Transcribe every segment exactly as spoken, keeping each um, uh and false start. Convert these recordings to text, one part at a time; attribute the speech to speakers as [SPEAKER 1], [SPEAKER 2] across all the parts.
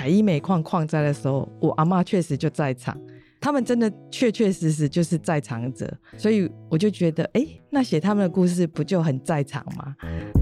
[SPEAKER 1] 北美矿矿灾的时候，我阿嬷确实就在场，他们真的确确实实就是在场者，所以我就觉得哎，那写他们的故事不就很在场吗？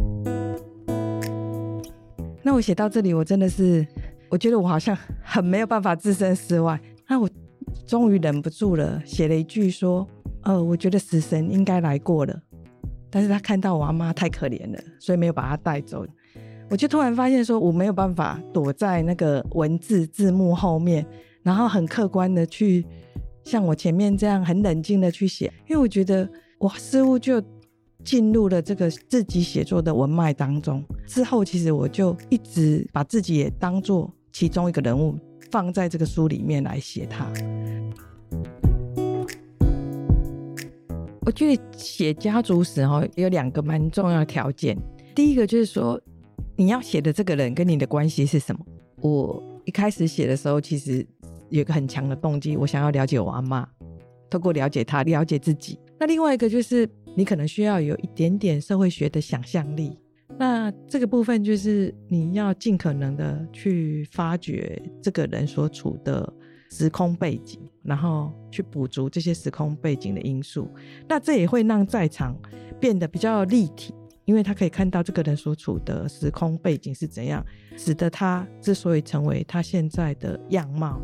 [SPEAKER 1] 那我写到这里，我真的是我觉得我好像很没有办法置身事外，那我终于忍不住了，写了一句说呃，我觉得死神应该来过了，但是他看到我阿嬷太可怜了，所以没有把他带走。我就突然发现说我没有办法躲在那个文字字幕后面，然后很客观的去像我前面这样很冷静的去写，因为我觉得我似乎就进入了这个自己写作的文脉当中。之后其实我就一直把自己也当作其中一个人物放在这个书里面来写它。我觉得写家族史有两个蛮重要的条件，第一个就是说你要写的这个人跟你的关系是什么。我一开始写的时候其实有一个很强的动机，我想要了解我阿嬷，透过了解她了解自己。那另外一个就是你可能需要有一点点社会学的想象力，那这个部分就是你要尽可能的去发掘这个人所处的时空背景，然后去补足这些时空背景的因素。那这也会让在场变得比较立体，因为他可以看到这个人所处的时空背景是怎样，使得他之所以成为他现在的样貌。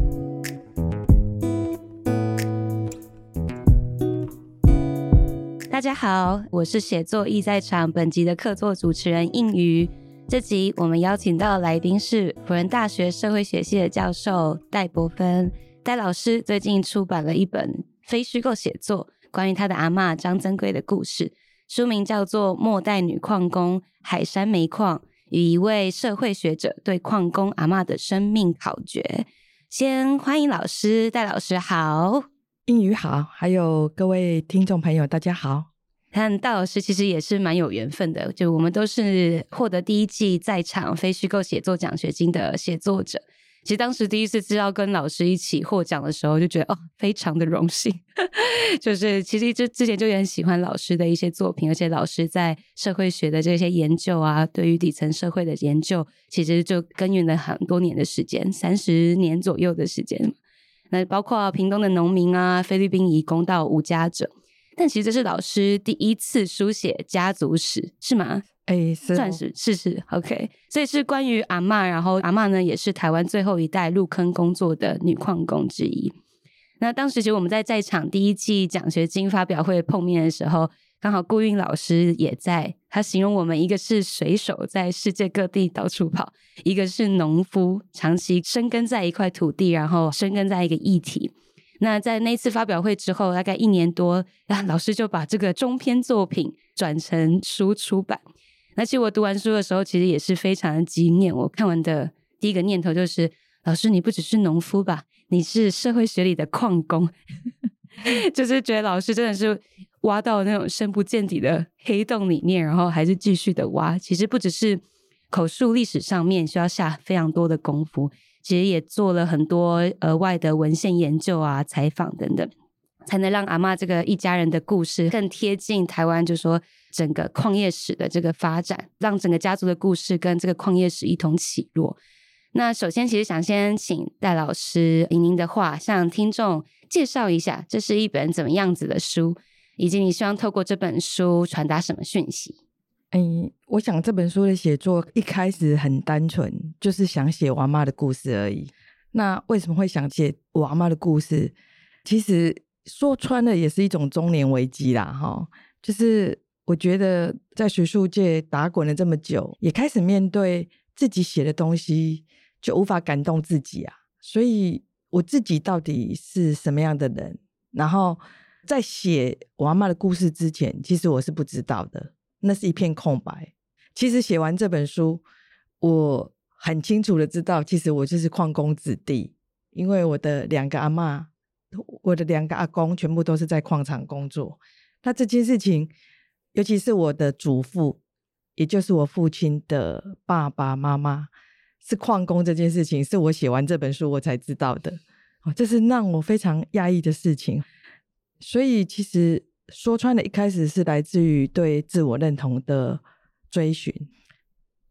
[SPEAKER 2] 大家好，我是写作亦在场本集的客座主持人应瑜。这集我们邀请到的来宾是辅仁大学社会学系的教授戴伯芬。戴老师最近出版了一本非虚构写作，关于他的阿嬷张增贵的故事，书名叫做《末代女矿工海山煤矿与一位社会学者对矿工阿嬷的生命考掘》。先欢迎老师，戴老师好。
[SPEAKER 1] 英语好，还有各位听众朋友大家好。
[SPEAKER 2] 和戴老师其实也是蛮有缘分的，就我们都是获得第一季在场非虚构写作奖学金的写作者。其实当时第一次知道跟老师一起获奖的时候，就觉得哦，非常的荣幸。就是其实之前就也很喜欢老师的一些作品，而且老师在社会学的这些研究啊，对于底层社会的研究，其实就耕耘了很多年的时间，三十年左右的时间。那包括屏东的农民啊，菲律宾移工到无家者。但其实这是老师第一次书写家族史，是吗？
[SPEAKER 1] 哎，是、哦、
[SPEAKER 2] 算是是是 OK。 所以是关于阿嬷，然后阿嬷呢也是台湾最后一代入坑工作的女矿工之一。那当时其实我们在在场第一季奖学金发表会碰面的时候，刚好顾韵老师也在，他形容我们一个是水手在世界各地到处跑，一个是农夫长期生根在一块土地，然后生根在一个议题。那在那次发表会之后大概一年多，老师就把这个中篇作品转成书出版。那其实我读完书的时候其实也是非常的惊艳，我看完的第一个念头就是老师你不只是农夫吧，你是社会学里的矿工。就是觉得老师真的是挖到那种深不见底的黑洞里面，然后还是继续的挖。其实不只是口述历史上面需要下非常多的功夫，其实也做了很多额外的文献研究啊、采访等等，才能让阿嬷这个一家人的故事更贴近台湾，就是说整个矿业史的这个发展，让整个家族的故事跟这个矿业史一同起落。那首先其实想先请戴老师以您的话向听众介绍一下这是一本怎么样子的书，以及你希望透过这本书传达什么讯息。
[SPEAKER 1] 嗯，我想这本书的写作一开始很单纯，就是想写我阿嬷的故事而已。那为什么会想写我阿嬷的故事？其实说穿了也是一种中年危机啦齁。就是我觉得在学术界打滚了这么久，也开始面对自己写的东西就无法感动自己啊，所以我自己到底是什么样的人，然后在写我阿嬷的故事之前，其实我是不知道的，那是一片空白。其实写完这本书，我很清楚的知道，其实我就是矿工子弟，因为我的两个阿嬷，我的两个阿公全部都是在矿场工作。那这件事情，尤其是我的祖父，也就是我父亲的爸爸妈妈是矿工，这件事情是我写完这本书我才知道的、哦、这是让我非常讶异的事情。所以其实说穿了，一开始是来自于对自我认同的追寻。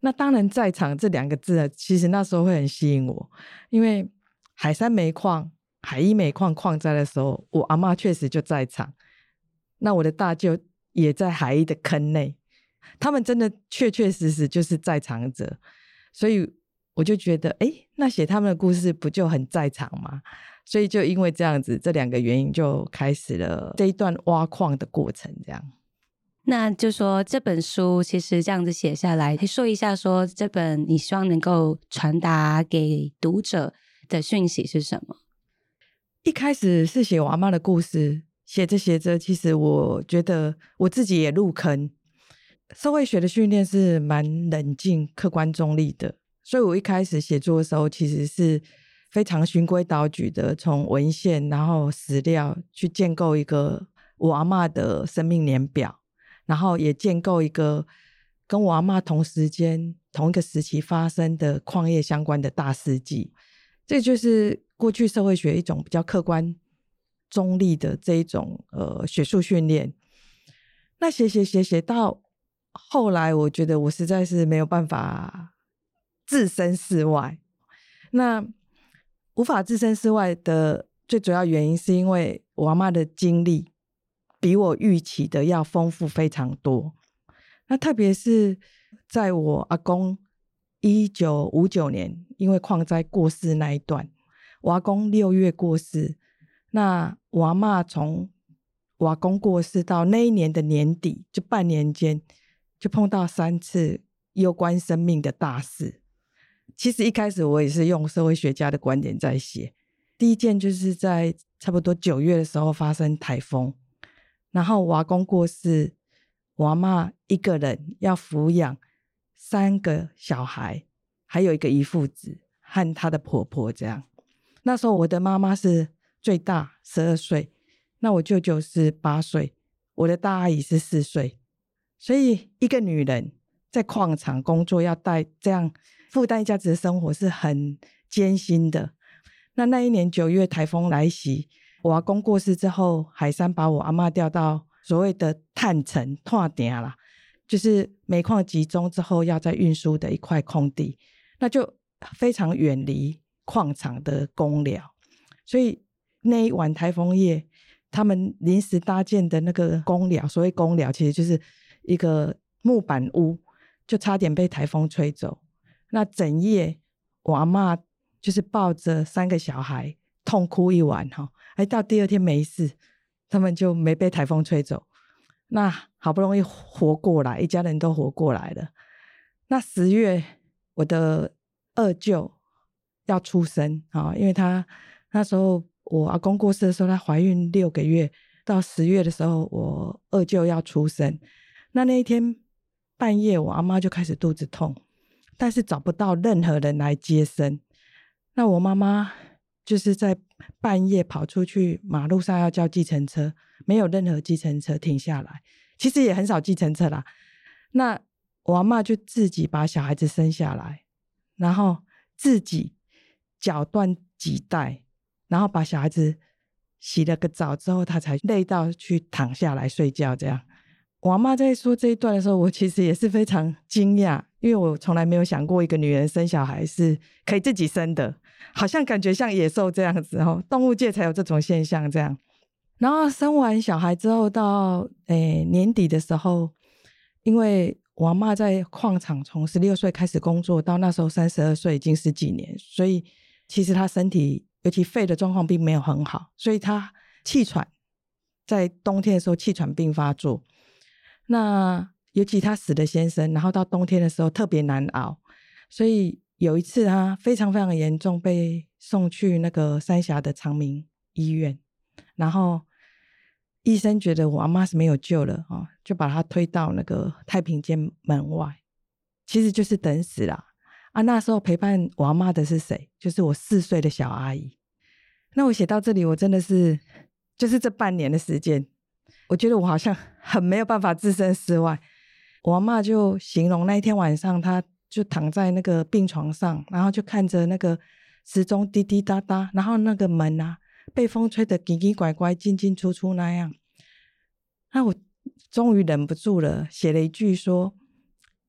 [SPEAKER 1] 那当然在场这两个字啊，其实那时候会很吸引我，因为海山煤矿海一煤矿矿灾的时候，我阿嬷确实就在场，那我的大舅也在海一的坑内，他们真的确确实实就是在场者，所以我就觉得诶，那写他们的故事不就很在场吗？所以就因为这样子，这两个原因就开始了这一段挖矿的过程这样。
[SPEAKER 2] 那就说这本书其实这样子写下来，可以说一下说这本你希望能够传达给读者的讯息是什么？
[SPEAKER 1] 一开始是写我阿嬷的故事，写着写着其实我觉得我自己也入坑。社会学的训练是蛮冷静客观中立的，所以我一开始写作的时候其实是非常循规蹈矩的，从文献然后史料去建构一个我阿嬷的生命年表，然后也建构一个跟我阿嬷同时间同一个时期发生的矿业相关的大事记。这就是过去社会学一种比较客观中立的这一种呃学术训练。那写写写写到后来，我觉得我实在是没有办法置身事外。那无法置身事外的最主要原因是因为我阿嬷的经历比我预期的要丰富非常多。那特别是在我阿公一九五九年因为矿灾过世那一段，我阿公六月过世，那我阿嬷从我阿公过世到那一年的年底，就半年间就碰到三次攸关生命的大事。其实一开始我也是用社会学家的观点在写。第一件就是在差不多九月的时候发生台风，然后我阿公过世，我阿嬷一个人要抚养三个小孩，还有一个姨父子和她的婆婆这样。那时候我的妈妈是最大十二岁，那我舅舅是八岁，我的大阿姨是四岁。所以一个女人在矿场工作要带这样负担一家子的生活是很艰辛的。那那一年九月台风来袭，我阿公过世之后，海山把我阿嬷调到所谓的炭城炭埕啦，就是煤矿集中之后要再运输的一块空地，那就非常远离矿场的工寮。所以那一晚台风夜，他们临时搭建的那个工寮，所谓工寮其实就是一个木板屋，就差点被台风吹走。那整夜我阿嬷就是抱着三个小孩痛哭一晚，哎，到第二天没事，他们就没被台风吹走。那好不容易活过来，一家人都活过来了。那十月我的二舅要出生，因为他那时候我阿公过世的时候她怀孕六个月，到十月的时候我二舅要出生。那那一天半夜我阿嬷就开始肚子痛，但是找不到任何人来接生。那我妈妈就是在半夜跑出去马路上要叫计程车，没有任何计程车停下来，其实也很少计程车啦。那我阿嬷就自己把小孩子生下来，然后自己绞断脐带，然后把小孩子洗了个澡之后，她才累到去躺下来睡觉这样。我阿嬷在说这一段的时候，我其实也是非常惊讶，因为我从来没有想过一个女人生小孩是可以自己生的，好像感觉像野兽这样子，动物界才有这种现象这样。然后生完小孩之后到诶年底的时候，因为我阿嬷在矿场从十六岁开始工作到那时候三十二岁已经十几年，所以其实她身体尤其肺的状况并没有很好，所以她气喘，在冬天的时候气喘病发作。那尤其他死的先生，然后到冬天的时候特别难熬，所以有一次他非常非常严重，被送去那个三峡的长明医院，然后医生觉得我阿嬷是没有救了、哦、就把他推到那个太平间门外，其实就是等死啦。啊，那时候陪伴我阿嬷的是谁？就是我四岁的小阿姨。那我写到这里，我真的是就是这半年的时间，我觉得我好像很没有办法置身事外。我阿嬷就形容那一天晚上，她就躺在那个病床上，然后就看着那个时钟滴滴答答，然后那个门啊被风吹得奇奇怪怪进进出出那样。那我终于忍不住了，写了一句说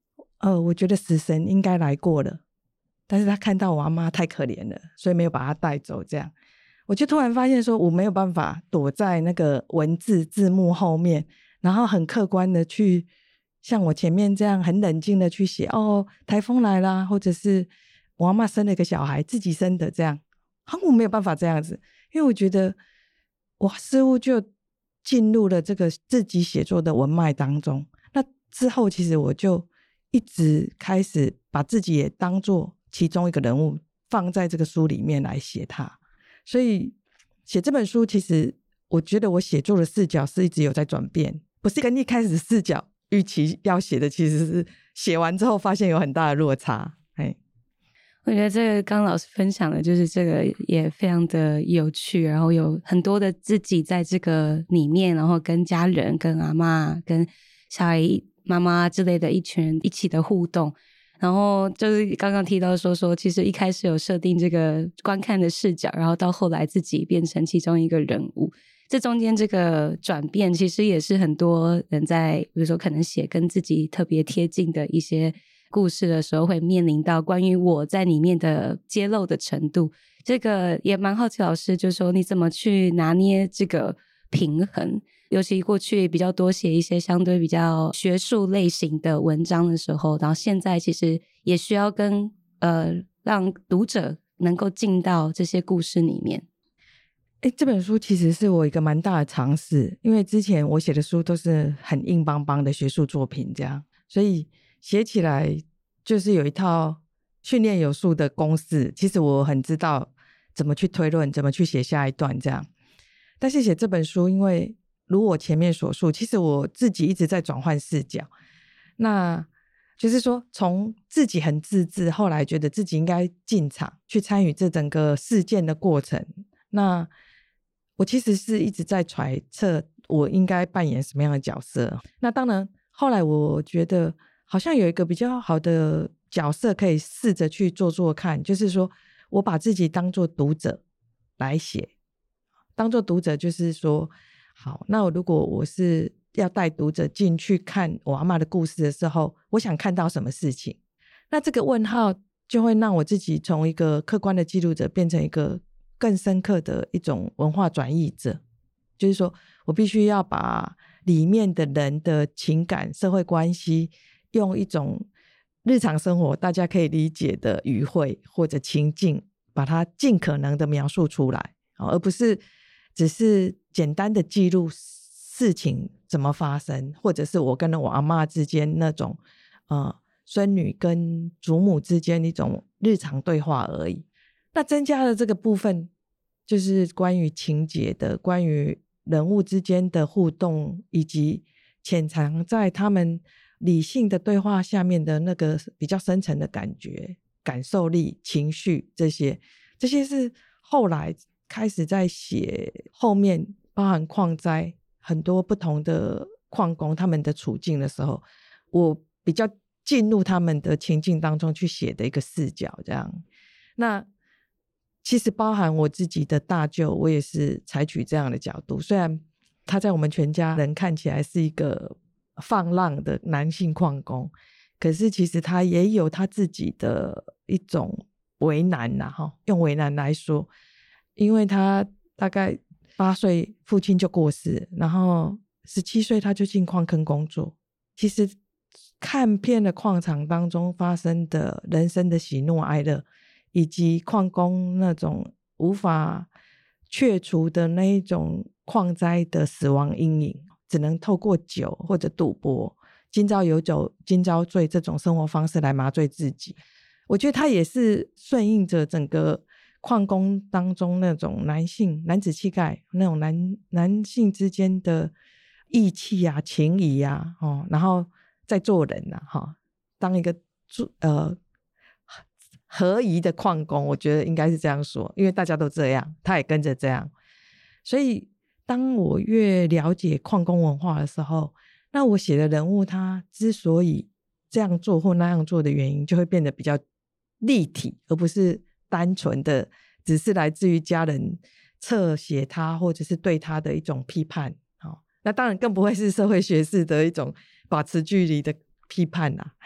[SPEAKER 1] 呃，我觉得死神应该来过了，但是他看到我阿妈太可怜了，所以没有把他带走。这样我就突然发现说，我没有办法躲在那个文字字幕后面，然后很客观的去像我前面这样很冷静的去写，哦，台风来啦，或者是我阿嬷生了一个小孩，自己生的，这样好，我没有办法这样子，因为我觉得我似乎就进入了这个自己写作的文脉当中。那之后其实我就一直开始把自己也当作其中一个人物放在这个书里面来写它。所以写这本书，其实我觉得我写作的视角是一直有在转变，不是跟一开始视角预期要写的，其实是写完之后发现有很大的落差。嘿，
[SPEAKER 2] 我觉得这个刚刚老师分享的就是这个也非常的有趣，然后有很多的自己在这个里面，然后跟家人、跟阿嬷、跟小孩妈妈之类的一群人一起的互动。然后就是刚刚提到说说其实一开始有设定这个观看的视角，然后到后来自己变成其中一个人物，这中间这个转变其实也是很多人在比如说可能写跟自己特别贴近的一些故事的时候会面临到关于我在里面的揭露的程度。这个也蛮好奇老师就是说你怎么去拿捏这个平衡，尤其过去比较多写一些相对比较学术类型的文章的时候，然后现在其实也需要跟呃让读者能够进到这些故事里面。
[SPEAKER 1] 诶，这本书其实是我一个蛮大的尝试，因为之前我写的书都是很硬邦邦的学术作品这样，所以写起来就是有一套训练有素的公式，其实我很知道怎么去推论，怎么去写下一段这样。但是写这本书，因为如我前面所述，其实我自己一直在转换视角，那就是说从自己很自制，后来觉得自己应该进场去参与这整个事件的过程，那我其实是一直在揣测我应该扮演什么样的角色。那当然后来我觉得好像有一个比较好的角色可以试着去做做看，就是说我把自己当作读者来写，当作读者就是说好，那如果我是要带读者进去看我阿嬷的故事的时候，我想看到什么事情，那这个问号就会让我自己从一个客观的记录者变成一个更深刻的一种文化转译者，就是说我必须要把里面的人的情感社会关系用一种日常生活大家可以理解的语汇或者情境把它尽可能的描述出来，而不是只是简单的记录事情怎么发生，或者是我跟我阿嬷之间那种呃孙女跟祖母之间一种日常对话而已。那增加了这个部分，就是关于情节的，关于人物之间的互动，以及潜藏在他们理性的对话下面的那个比较深层的感觉、感受力、情绪，这些这些是后来开始在写后面包含矿灾很多不同的矿工他们的处境的时候，我比较进入他们的情境当中去写的一个视角这样。那其实包含我自己的大舅，我也是采取这样的角度，虽然他在我们全家人看起来是一个放浪的男性矿工，可是其实他也有他自己的一种为难啦、啊、用为难来说，因为他大概八岁父亲就过世，然后十七岁他就进矿坑工作。其实看遍了矿场当中发生的人生的喜怒哀乐，以及矿工那种无法去除的那一种矿灾的死亡阴影，只能透过酒或者赌博，今朝有酒今朝醉这种生活方式来麻醉自己。我觉得他也是顺应着整个矿工当中那种男性男子气概，那种男男性之间的义气啊情谊啊、哦、然后再做人啊、哦、当一个呃合宜的矿工，我觉得应该是这样说，因为大家都这样，他也跟着这样。所以当我越了解矿工文化的时候，那我写的人物他之所以这样做或那样做的原因就会变得比较立体，而不是单纯的只是来自于家人侧写他或者是对他的一种批判、哦、那当然更不会是社会学式的一种保持距离的批判啦、啊、嘿。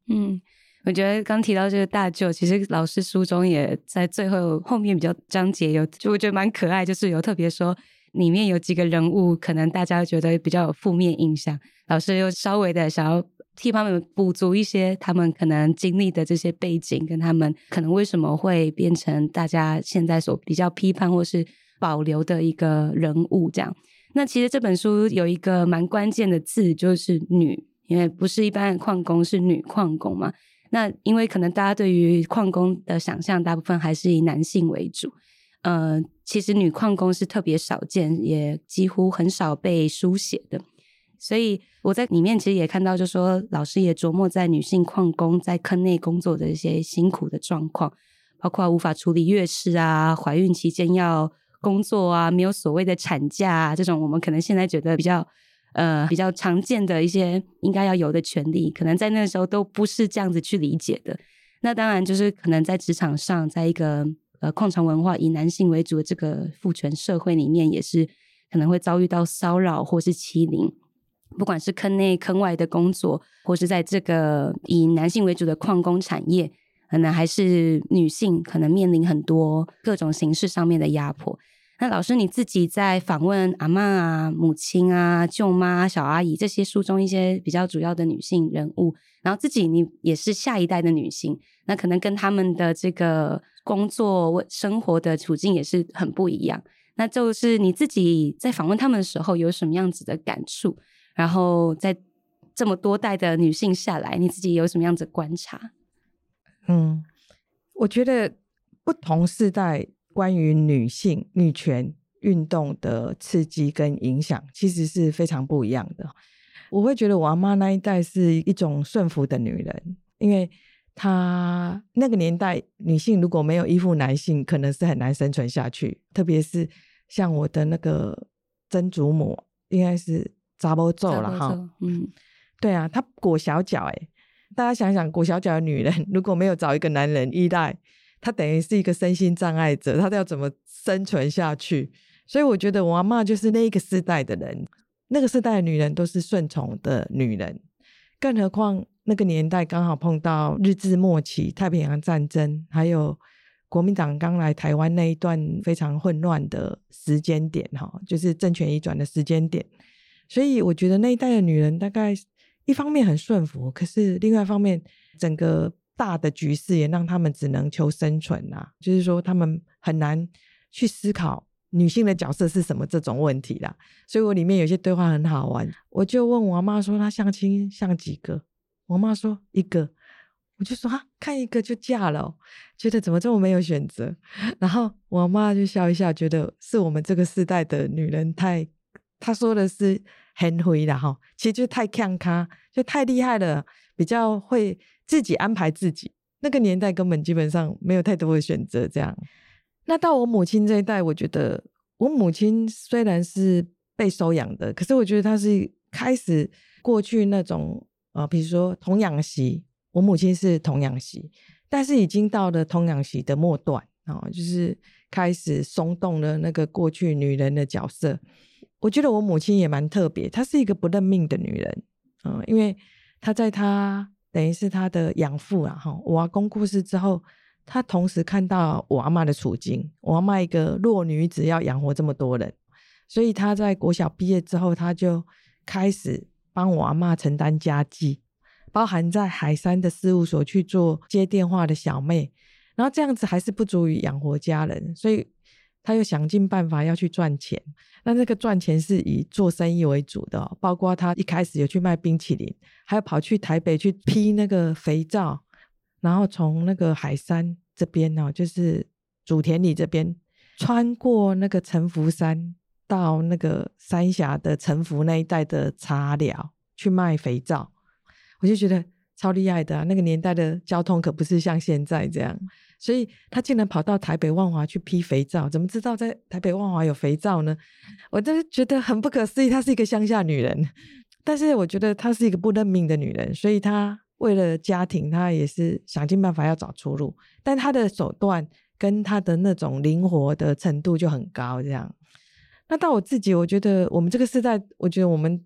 [SPEAKER 2] 嗯，我觉得刚提到这个大舅，其实老师书中也在最后后面比较章节有，就我觉得蛮可爱，就是有特别说里面有几个人物可能大家觉得比较有负面印象，老师又稍微的想要替他们补足一些他们可能经历的这些背景，跟他们可能为什么会变成大家现在所比较批判或是保留的一个人物这样。那其实这本书有一个蛮关键的字，就是女，因为不是一般的矿工，是女矿工嘛。那因为可能大家对于矿工的想象大部分还是以男性为主，呃，其实女矿工是特别少见，也几乎很少被书写的。所以我在里面其实也看到，就说老师也琢磨在女性矿工在坑内工作的一些辛苦的状况，包括无法处理月事啊，怀孕期间要工作啊，没有所谓的产假啊，这种我们可能现在觉得比较呃比较常见的一些应该要有的权利，可能在那个时候都不是这样子去理解的。那当然就是可能在职场上，在一个呃矿场文化以男性为主的这个父权社会里面，也是可能会遭遇到骚扰或是欺凌，不管是坑内坑外的工作，或是在这个以男性为主的矿工产业，可能还是女性可能面临很多各种形式上面的压迫。那老师你自己在访问阿嬷啊、母亲啊、舅妈、小阿姨这些书中一些比较主要的女性人物，然后自己你也是下一代的女性，那可能跟他们的这个工作生活的处境也是很不一样。那就是你自己在访问他们的时候有什么样子的感触？然后在这么多代的女性下来，你自己有什么样子的观察？
[SPEAKER 1] 嗯，我觉得不同世代关于女性女权运动的刺激跟影响其实是非常不一样的。我会觉得我阿嬷那一代是一种顺服的女人，因为她那个年代女性如果没有依附男性可能是很难生存下去，特别是像我的那个曾祖母应该是查某祖啦哈，嗯，对啊，她裹小脚哎，大家想想裹小脚的女人如果没有找一个男人依赖，她等于是一个身心障碍者，她要怎么生存下去？所以我觉得我阿嬷就是那一个世代的人，那个世代的女人都是顺从的女人，更何况那个年代刚好碰到日治末期太平洋战争，还有国民党刚来台湾那一段非常混乱的时间点，就是政权移转的时间点。所以我觉得那一代的女人大概一方面很顺服，可是另外一方面整个大的局势也让他们只能求生存啊，就是说他们很难去思考女性的角色是什么这种问题啦。所以我里面有些对话很好玩，我就问我妈说她相亲像几个，我妈说一个，我就说啊，看一个就嫁了哦，觉得怎么这么没有选择。然后我妈就笑一笑，觉得是我们这个世代的女人太，她说的是很会啦齁，其实就太强咖，就太厉害了，比较会自己安排自己。那个年代根本基本上没有太多的选择这样。那到我母亲这一代，我觉得我母亲虽然是被收养的，可是我觉得她是开始过去那种呃，比如说童养媳，我母亲是童养媳，但是已经到了童养媳的末段，哦，就是开始松动了那个过去女人的角色。我觉得我母亲也蛮特别，她是一个不认命的女人，嗯，因为她在她等于是她的养父啊，我阿公过世之后，她同时看到我阿嬷的处境，我阿嬷一个弱女子要养活这么多人，所以她在国小毕业之后，她就开始帮我阿嬷承担家计，包含在海山的事务所去做接电话的小妹，然后这样子还是不足以养活家人，所以他又想尽办法要去赚钱。那那个赚钱是以做生意为主的，哦，包括他一开始有去卖冰淇淋，还有跑去台北去批那个肥皂，然后从那个海山这边，哦，就是竹田里这边穿过那个城福山到那个三峡的城福那一带的茶寮去卖肥皂。我就觉得超厉害的啊，那个年代的交通可不是像现在这样，所以他竟然跑到台北万华去批肥皂，怎么知道在台北万华有肥皂呢？我真的觉得很不可思议，她是一个乡下女人，但是我觉得她是一个不认命的女人，所以她为了家庭她也是想尽办法要找出路，但她的手段跟她的那种灵活的程度就很高这样。那到我自己，我觉得我们这个世代，我觉得我们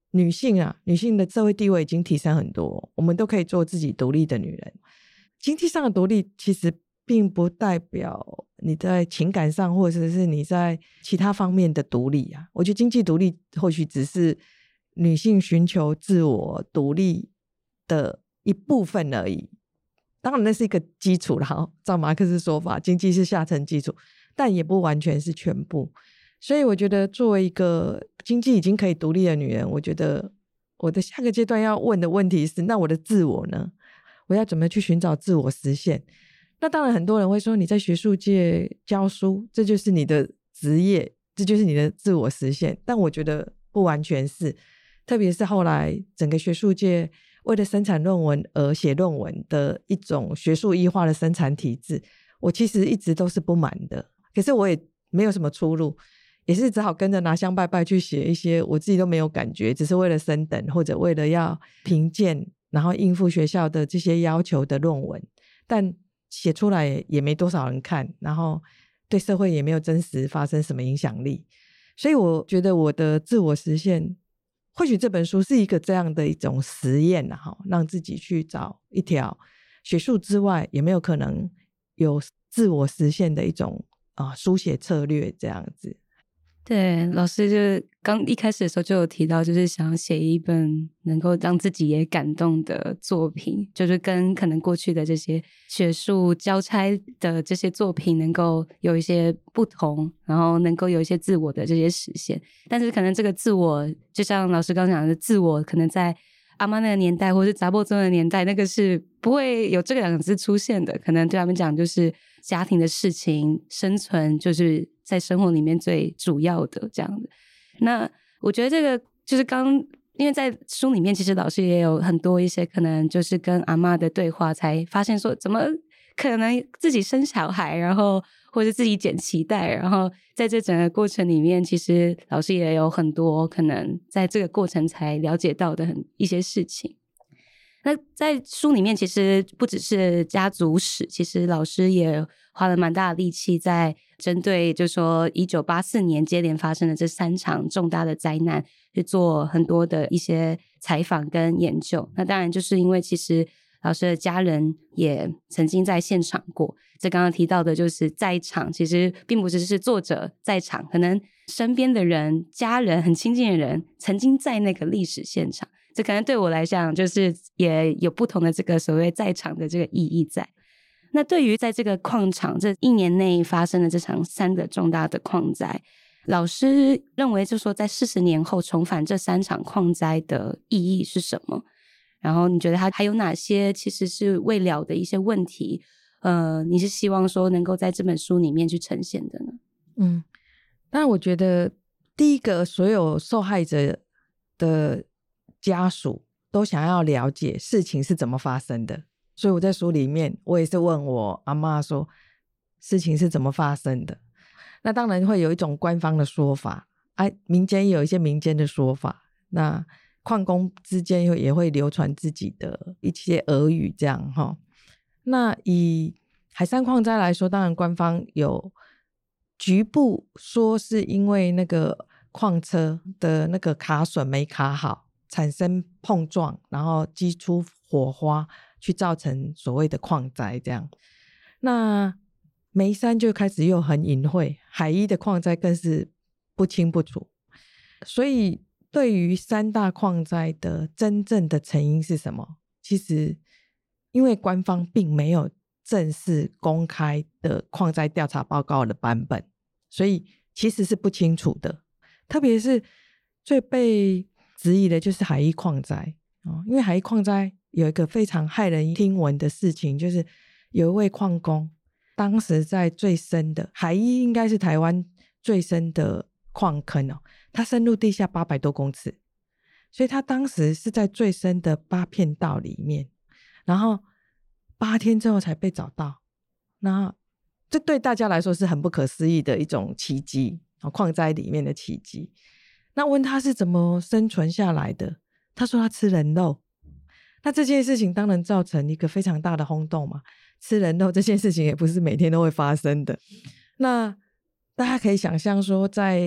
[SPEAKER 1] 女性啊，女性的社会地位已经提升很多，我们都可以做自己独立的女人。经济上的独立其实并不代表你在情感上或者是你在其他方面的独立啊。我觉得经济独立或许只是女性寻求自我独立的一部分而已，当然那是一个基础啦，照马克思说法，经济是下层基础，但也不完全是全部。所以我觉得作为一个经济已经可以独立的女人，我觉得我的下个阶段要问的问题是，那我的自我呢？我要怎么去寻找自我实现？那当然很多人会说，你在学术界教书，这就是你的职业，这就是你的自我实现，但我觉得不完全是，特别是后来整个学术界为了生产论文而写论文的一种学术异化的生产体制，我其实一直都是不满的，可是我也没有什么出路，也是只好跟着拿香拜拜去写一些我自己都没有感觉，只是为了升等或者为了要评鉴然后应付学校的这些要求的论文，但写出来也没多少人看，然后对社会也没有真实发生什么影响力。所以我觉得我的自我实现，或许这本书是一个这样的一种实验啊，让自己去找一条学术之外也没有可能有自我实现的一种啊书写策略这样子。
[SPEAKER 2] 对，老师就刚一开始的时候就有提到，就是想要写一本能够让自己也感动的作品，就是跟可能过去的这些学术交差的这些作品能够有一些不同，然后能够有一些自我的这些实现。但是可能这个自我，就像老师刚讲的，自我可能在阿嬷那个年代或是查某宗的年代，那个是不会有这两个字出现的，可能对他们讲就是家庭的事情，生存就是在生活里面最主要的这样的。那我觉得这个就是刚因为在书里面其实老师也有很多一些可能就是跟阿嬷的对话，才发现说怎么可能自己生小孩，然后或者自己剪脐带，然后在这整个过程里面其实老师也有很多可能在这个过程才了解到的很一些事情。那在书里面其实不只是家族史，其实老师也花了蛮大的力气在针对就是说一九八四年接连发生的这三场重大的灾难去做很多的一些采访跟研究。那当然就是因为其实老师的家人也曾经在现场过，这刚刚提到的就是在场其实并不只是作者在场，可能身边的人家人很亲近的人曾经在那个历史现场，这可能对我来讲就是也有不同的这个所谓在场的这个意义在。那对于在这个矿场这一年内发生的这场三个重大的矿灾，老师认为就是说在四十年后重返这三场矿灾的意义是什么？然后你觉得它还有哪些其实是未了的一些问题，呃，你是希望说能够在这本书里面去呈现的呢？
[SPEAKER 1] 嗯，当然我觉得第一个所有受害者的家属都想要了解事情是怎么发生的，所以我在书里面我也是问我阿嬷说事情是怎么发生的。那当然会有一种官方的说法，啊，民间也有一些民间的说法，那矿工之间也会流传自己的一些俄语这样齁。那以海山矿灾来说，当然官方有局部说是因为那个矿车的那个卡榫没卡好产生碰撞，然后激出火花去造成所谓的矿灾这样。那梅山就开始又很隐晦，海一的矿灾更是不清不楚。所以对于三大矿灾的真正的成因是什么，其实因为官方并没有正式公开的矿灾调查报告的版本，所以其实是不清楚的。特别是最被质疑的就是海一矿灾、哦、因为海一矿灾有一个非常骇人听闻的事情，就是有一位矿工当时在最深的海一应该是台湾最深的矿坑哦，它深入地下八百多公尺，所以他当时是在最深的八片道里面，然后八天之后才被找到。那这对大家来说是很不可思议的一种奇迹，矿灾里面的奇迹。那问他是怎么生存下来的，他说他吃人肉。那这件事情当然造成一个非常大的轰动嘛，吃人肉这件事情也不是每天都会发生的。那大家可以想象说，在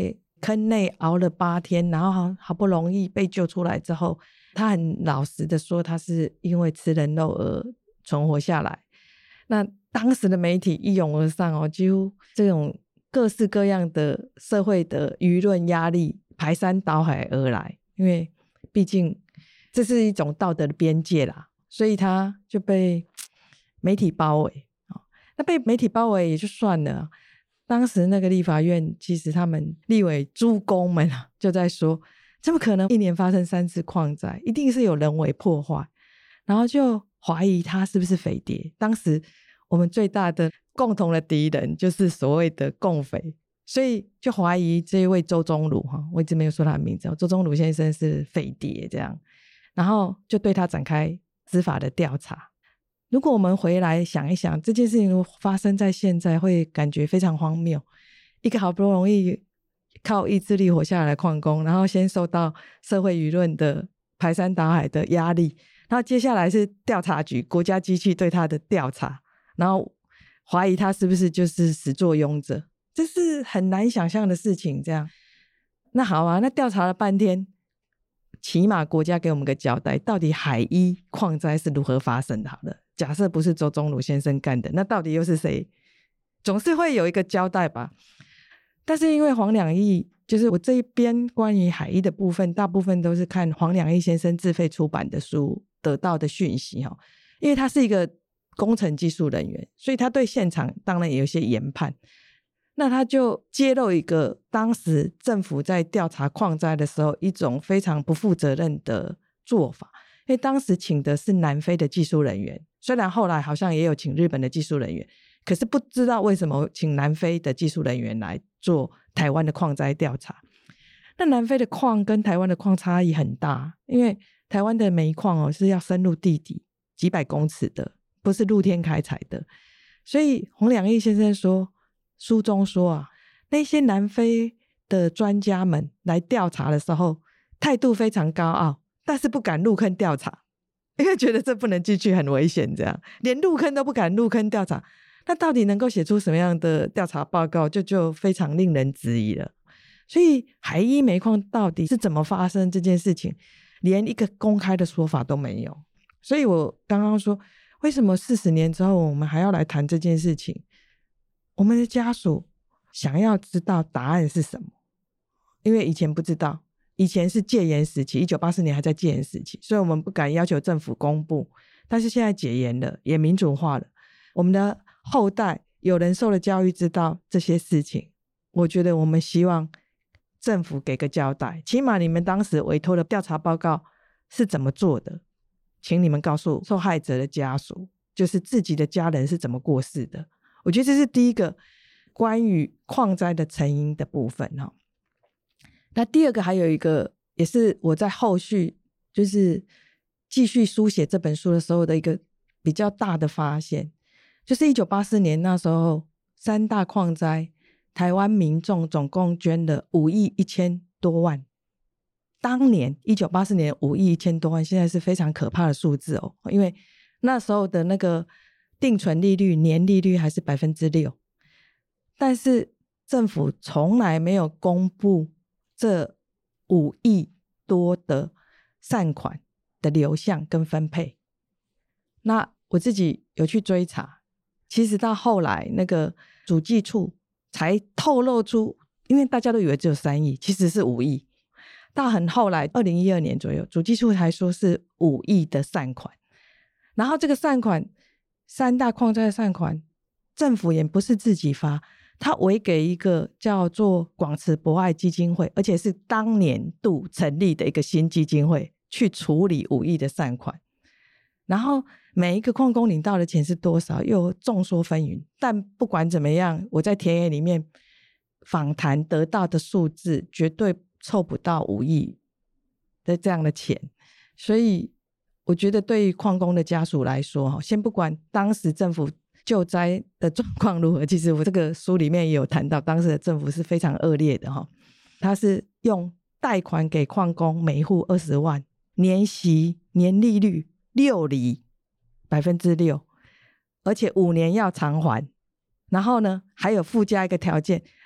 [SPEAKER 1] 坑内熬了八天，然后 好, 好不容易被救出来之后，他很老实的说他是因为吃人肉而存活下来。那当时的媒体一涌而上哦，几乎这种各式各样的社会的舆论压力排山倒海而来，因为毕竟这是一种道德的边界啦，所以他就被媒体包围。那被媒体包围也就算了，当时那个立法院其实他们立委诸公们就在说，怎么可能一年发生三次矿灾，一定是有人为破坏，然后就怀疑他是不是匪谍。当时我们最大的共同的敌人就是所谓的共匪，所以就怀疑这一位周宗儒，我一直没有说他的名字，周宗儒先生是匪谍这样，然后就对他展开司法的调查。如果我们回来想一想，这件事情发生在现在会感觉非常荒谬，一个好不容易靠意志力活下来的矿工，然后先受到社会舆论的排山倒海的压力，然后接下来是调查局国家机器对他的调查，然后怀疑他是不是就是始作俑者，这是很难想象的事情。这样，那好啊，那调查了半天，起码国家给我们个交代，到底海一矿灾是如何发生的。好了，假设不是周宗儒先生干的，那到底又是谁？总是会有一个交代吧。但是因为黄两益，就是我这一边关于海一的部分，大部分都是看黄两益先生自费出版的书得到的讯息。因为他是一个工程技术人员，所以他对现场当然也有些研判。那他就揭露一个当时政府在调查矿灾的时候一种非常不负责任的做法。因为当时请的是南非的技术人员，虽然后来好像也有请日本的技术人员，可是不知道为什么请南非的技术人员来做台湾的矿灾调查。那南非的矿跟台湾的矿差异很大，因为台湾的煤矿哦是要深入地底几百公尺的，不是露天开采的。所以黄两益先生说，书中说啊，那些南非的专家们来调查的时候态度非常高傲，但是不敢入坑调查，因为觉得这不能进去，很危险，这样连入坑都不敢入坑调查，那到底能够写出什么样的调查报告，就就非常令人质疑了。所以海一煤矿到底是怎么发生这件事情，连一个公开的说法都没有。所以我刚刚说，为什么四十年之后我们还要来谈这件事情？我们的家属想要知道答案是什么，因为以前不知道，以前是戒严时期，一九八四年还在戒严时期，所以我们不敢要求政府公布。但是现在解严了，也民主化了，我们的后代有人受了教育，知道这些事情。我觉得我们希望政府给个交代，起码你们当时委托的调查报告是怎么做的，请你们告诉受害者的家属，就是自己的家人是怎么过世的。我觉得这是第一个关于矿灾的成因的部分。那第二个还有一个也是我在后续就是继续书写这本书的时候的一个比较大的发现，就是一九八四年那时候三大矿灾，台湾民众总共捐了五亿一千多万。当年一九八四年五亿一千多万，现在是非常可怕的数字哦，因为那时候的那个定存利率年利率还是百分之六，但是政府从来没有公布这五亿多的善款的流向跟分配。那我自己有去追查，其实到后来那个主计处才透露出，因为大家都以为只有三亿，其实是五亿。到很后来二零一二年左右，主计处才说是五亿的善款。然后这个善款，三大矿灾的善款，政府也不是自己发，他委给一个叫做广慈博爱基金会，而且是当年度成立的一个新基金会去处理五亿的善款。然后每一个矿工领到的钱是多少又众说纷纭，但不管怎么样，我在田野里面访谈得到的数字绝对凑不到五亿的这样的钱。所以我觉得对于矿工的家属来说，先不管当时政府救灾的状况如何，其实我这个书里面也有谈到当时的政府是非常恶劣的，他是用贷款给矿工每户二十万，年息年利率六厘百分之六，而且五年要偿还。然后呢还有附加一个条件，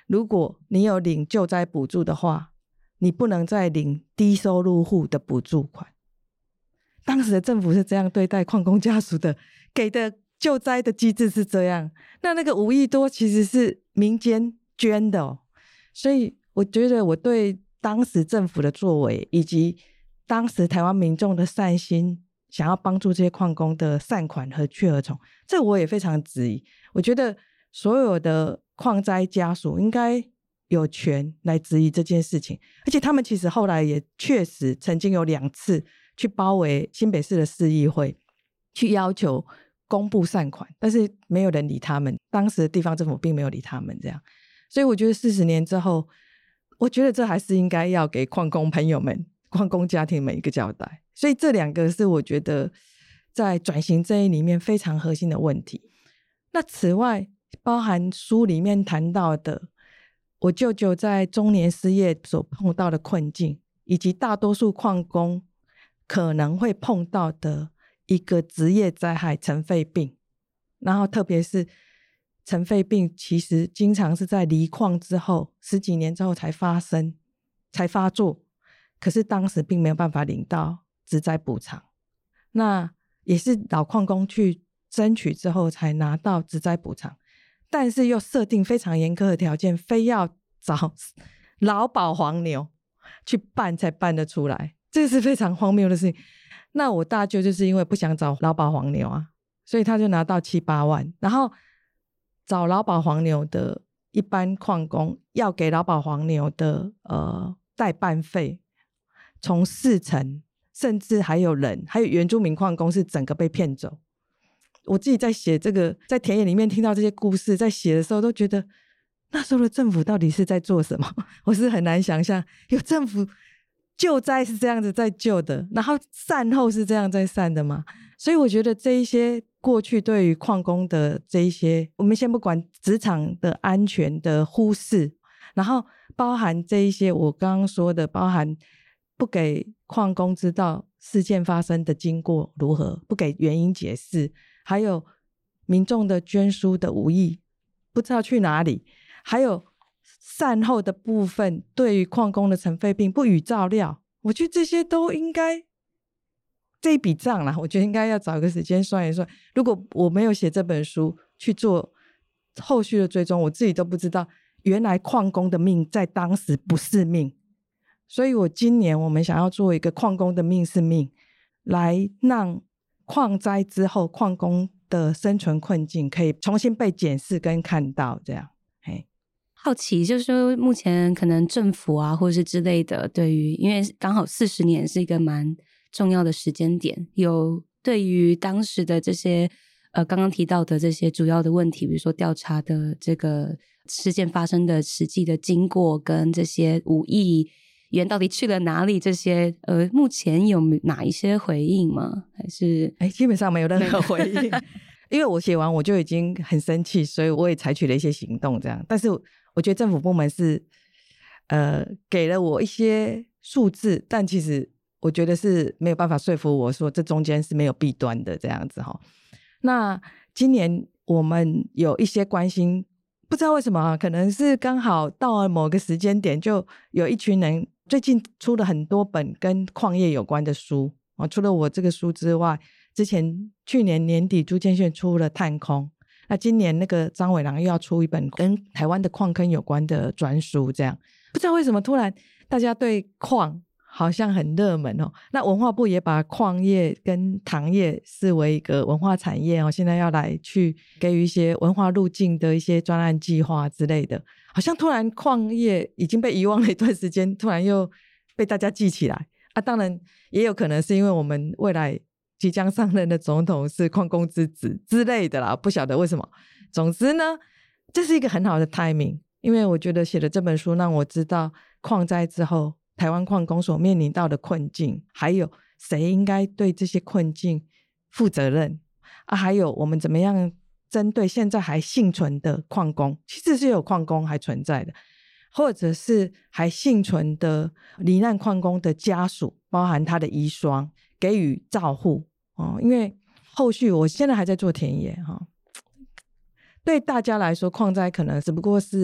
[SPEAKER 1] 如果你有领救灾补助的话，你不能再领低收入户的补助款。当时的政府是这样对待矿工家属的，给的救灾的机制是这样。那那个五亿多其实是民间捐的哦，所以我觉得我对当时政府的作为，以及当时台湾民众的善心，想要帮助这些矿工的善款何去何从，这我也非常质疑。我觉得所有的矿灾家属应该有权来质疑这件事情，而且他们其实后来也确实曾经有两次去包围新北市的市议会，去要求公布善款，但是没有人理他们，当时的地方政府并没有理他们这样。所以我觉得四十年之后，我觉得这还是应该要给矿工朋友们、矿工家庭们一个交代。所以这两个是我觉得在转型正义里面非常核心的问题。那此外，包含书里面谈到的我舅舅在中年失业所碰到的困境，以及大多数矿工可能会碰到的一个职业灾害尘肺病，然后特别是尘肺病其实经常是在离矿之后十几年之后才发生才发作，可是当时并没有办法领到职灾补偿，那也是老矿工去争取之后才拿到职灾补偿，但是又设定非常严苛的条件，非要找劳保黄牛去办才办得出来，这个是非常荒谬的事情。那我大舅就是因为不想找劳保黄牛啊，所以他就拿到七八万，然后找劳保黄牛的一般矿工要给劳保黄牛的呃代办费从四成，甚至还有人还有原住民矿工是整个被骗走。我自己在写这个，在田野里面听到这些故事，在写的时候都觉得那时候的政府到底是在做什么，我是很难想象有政府救灾是这样子在救的，然后善后是这样在善的吗？所以我觉得这一些过去对于矿工的这一些，我们先不管职场的安全的忽视，然后包含这一些我刚刚说的，包含不给矿工知道事件发生的经过如何，不给原因解释，还有民众的捐书的无意不知道去哪里，还有善后的部分对于矿工的尘肺病不予照料，我觉得这些都应该这一笔账啦，我觉得应该要找一个时间算一算。如果我没有写这本书去做后续的追踪，我自己都不知道原来矿工的命在当时不是命，所以我今年我们想要做一个矿工的命是命，来让矿灾之后矿工的生存困境可以重新被检视跟看到这样。嘿，
[SPEAKER 2] 好奇就是说目前可能政府啊或是之类的，对于因为刚好四十年是一个蛮重要的时间点，有对于当时的这些呃刚刚提到的这些主要的问题，比如说调查的这个事件发生的实际的经过跟这些五亿元到底去了哪里，这些呃目前有哪一些回应吗？还是
[SPEAKER 1] 哎，基本上没有任何回应因为我写完我就已经很生气，所以我也采取了一些行动这样。但是我觉得政府部门是呃给了我一些数字，但其实我觉得是没有办法说服我说这中间是没有弊端的这样子齁。那今年我们有一些关心，不知道为什么啊，可能是刚好到了某个时间点，就有一群人最近出了很多本跟矿业有关的书、哦、除了我这个书之外，之前去年年底朱建宪出了探空，那今年那个张伟郎又要出一本跟台湾的矿坑有关的专书这样。不知道为什么突然大家对矿好像很热门哦。那文化部也把矿业跟糖业视为一个文化产业哦，现在要来去给予一些文化路径的一些专案计划之类的，好像突然矿业已经被遗忘了一段时间，突然又被大家记起来啊。当然也有可能是因为我们未来即将上任的总统是矿工之子之类的啦，不晓得为什么。总之呢，这是一个很好的 timing， 因为我觉得写了这本书让我知道矿灾之后台湾矿工所面临到的困境，还有谁应该对这些困境负责任啊，还有我们怎么样针对现在还幸存的矿工，其实是有矿工还存在的，或者是还幸存的罹难矿工的家属，包含他的遗孀给予照护、哦、因为后续我现在还在做田野、哦、对大家来说矿灾可能只不过是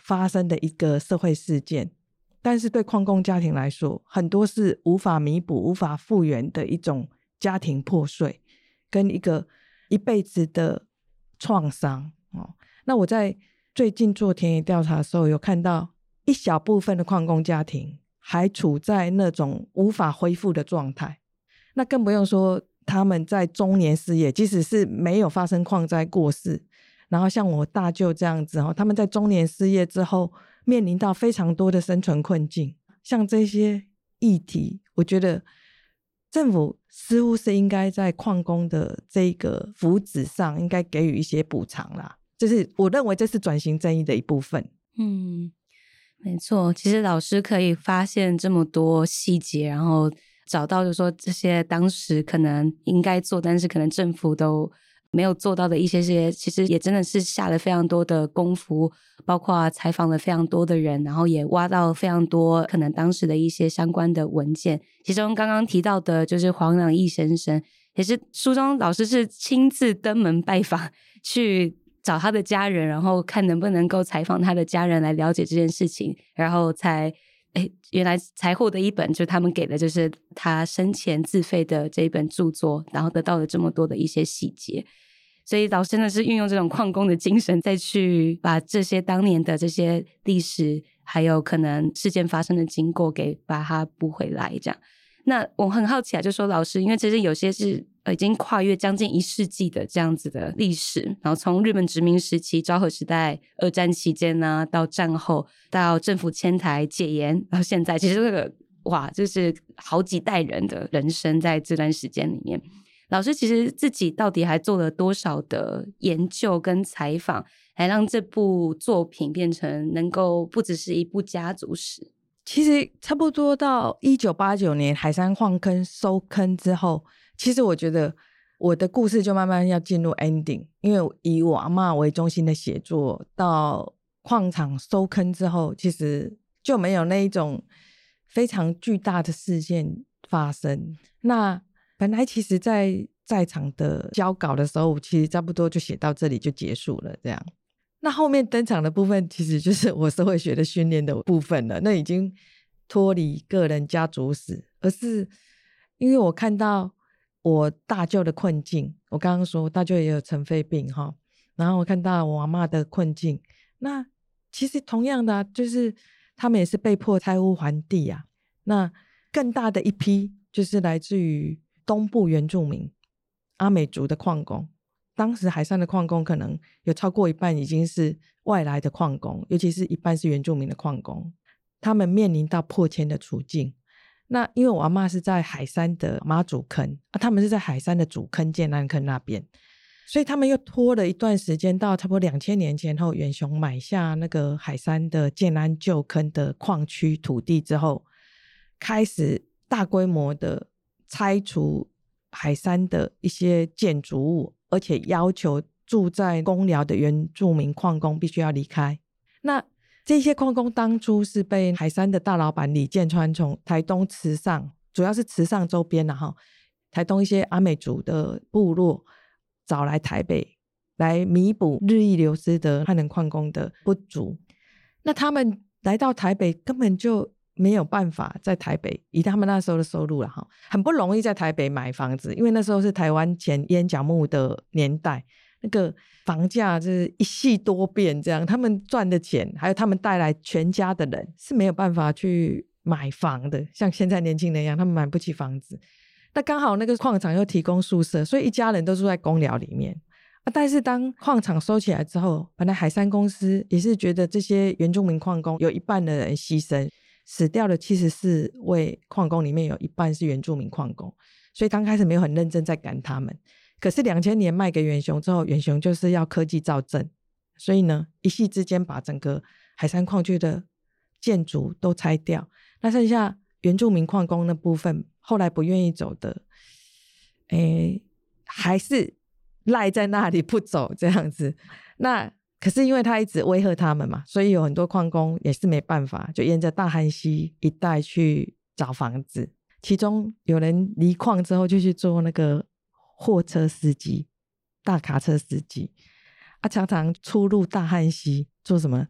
[SPEAKER 1] 发生的一个社会事件，但是对矿工家庭来说，很多是无法弥补无法复原的一种家庭破碎跟一个一辈子的创伤、哦、那我在最近做田野调查的时候，有看到一小部分的矿工家庭还处在那种无法恢复的状态，那更不用说他们在中年失业，即使是没有发生矿灾过世，然后像我大舅这样子、哦、他们在中年失业之后面临到非常多的生存困境，像这些议题，我觉得政府似乎是应该在矿工的这个福祉上应该给予一些补偿啦，就是我认为这是转型正义的一部分。
[SPEAKER 2] 嗯，没错，其实老师可以发现这么多细节，然后找到就是说这些当时可能应该做但是可能政府都没有做到的一些些，其实也真的是下了非常多的功夫，包括采访了非常多的人，然后也挖到非常多可能当时的一些相关的文件，其中刚刚提到的就是黄朗义先生，也是书中老师是亲自登门拜访去找他的家人，然后看能不能够采访他的家人来了解这件事情，然后才诶原来才获得一本就是他们给的就是他生前自费的这一本著作，然后得到了这么多的一些细节，所以老师真的是运用这种矿工的精神再去把这些当年的这些历史还有可能事件发生的经过给把它补回来这样。那我很好奇啊，就说老师因为其实有些是已经跨越将近一世纪的这样子的历史，然后从日本殖民时期昭和时代二战期间呢、啊，到战后到政府迁台解严到现在，其实这个哇就是好几代人的人生在这段时间里面，老师其实自己到底还做了多少的研究跟采访，来让这部作品变成能够不只是一部家族史？
[SPEAKER 1] 其实差不多到一九八九年海山矿坑收坑之后，其实我觉得我的故事就慢慢要进入 ending， 因为以我阿嬷为中心的写作到矿场收坑之后，其实就没有那一种非常巨大的事件发生。那本来其实在在场的交稿的时候，其实差不多就写到这里就结束了这样。那后面登场的部分其实就是我社会学的训练的部分了，那已经脱离个人家族史，而是因为我看到我大舅的困境，我刚刚说大舅也有尘肺病哈，然后我看到我阿嬷的困境，那其实同样的、啊、就是他们也是被迫拆屋还地啊。那更大的一批就是来自于东部原住民阿美族的矿工，当时海上的矿工可能有超过一半已经是外来的矿工，尤其是一半是原住民的矿工，他们面临到迫迁的处境。那因为我阿嬷是在海山的妈祖坑、啊、他们是在海山的主坑建安坑那边，所以他们又拖了一段时间，到差不多两千年前后，远雄买下那个海山的建安旧坑的矿区土地之后，开始大规模的拆除海山的一些建筑物，而且要求住在公寮的原住民矿工必须要离开。那这些矿工当初是被海山的大老板李建川从台东池上，主要是池上周边、啊、台东一些阿美族的部落找来台北，来弥补日益流失的汉人矿工的不足。那他们来到台北根本就没有办法在台北，以他们那时候的收入啦，很不容易在台北买房子，因为那时候是台湾前烟角木的年代，那个房价就是一系多变这样，他们赚的钱还有他们带来全家的人是没有办法去买房的，像现在年轻人一样他们买不起房子。那刚好那个矿场又提供宿舍，所以一家人都住在公寮里面、啊、但是当矿场收起来之后，本来海山公司也是觉得这些原住民矿工有一半的人牺牲，死掉的七十四位矿工里面有一半是原住民矿工，所以刚开始没有很认真在赶他们。可是两千年卖给远雄之后，远雄就是要科技造镇，所以呢一夕之间把整个海山矿区的建筑都拆掉，那剩下原住民矿工的部分后来不愿意走的诶还是赖在那里不走这样子。那可是因为他一直威吓他们嘛，所以有很多矿工也是没办法，就沿着大汉溪一带去找房子，其中有人离矿之后就去做那个货车司机，大卡车司机啊，常常出入大汉溪做什么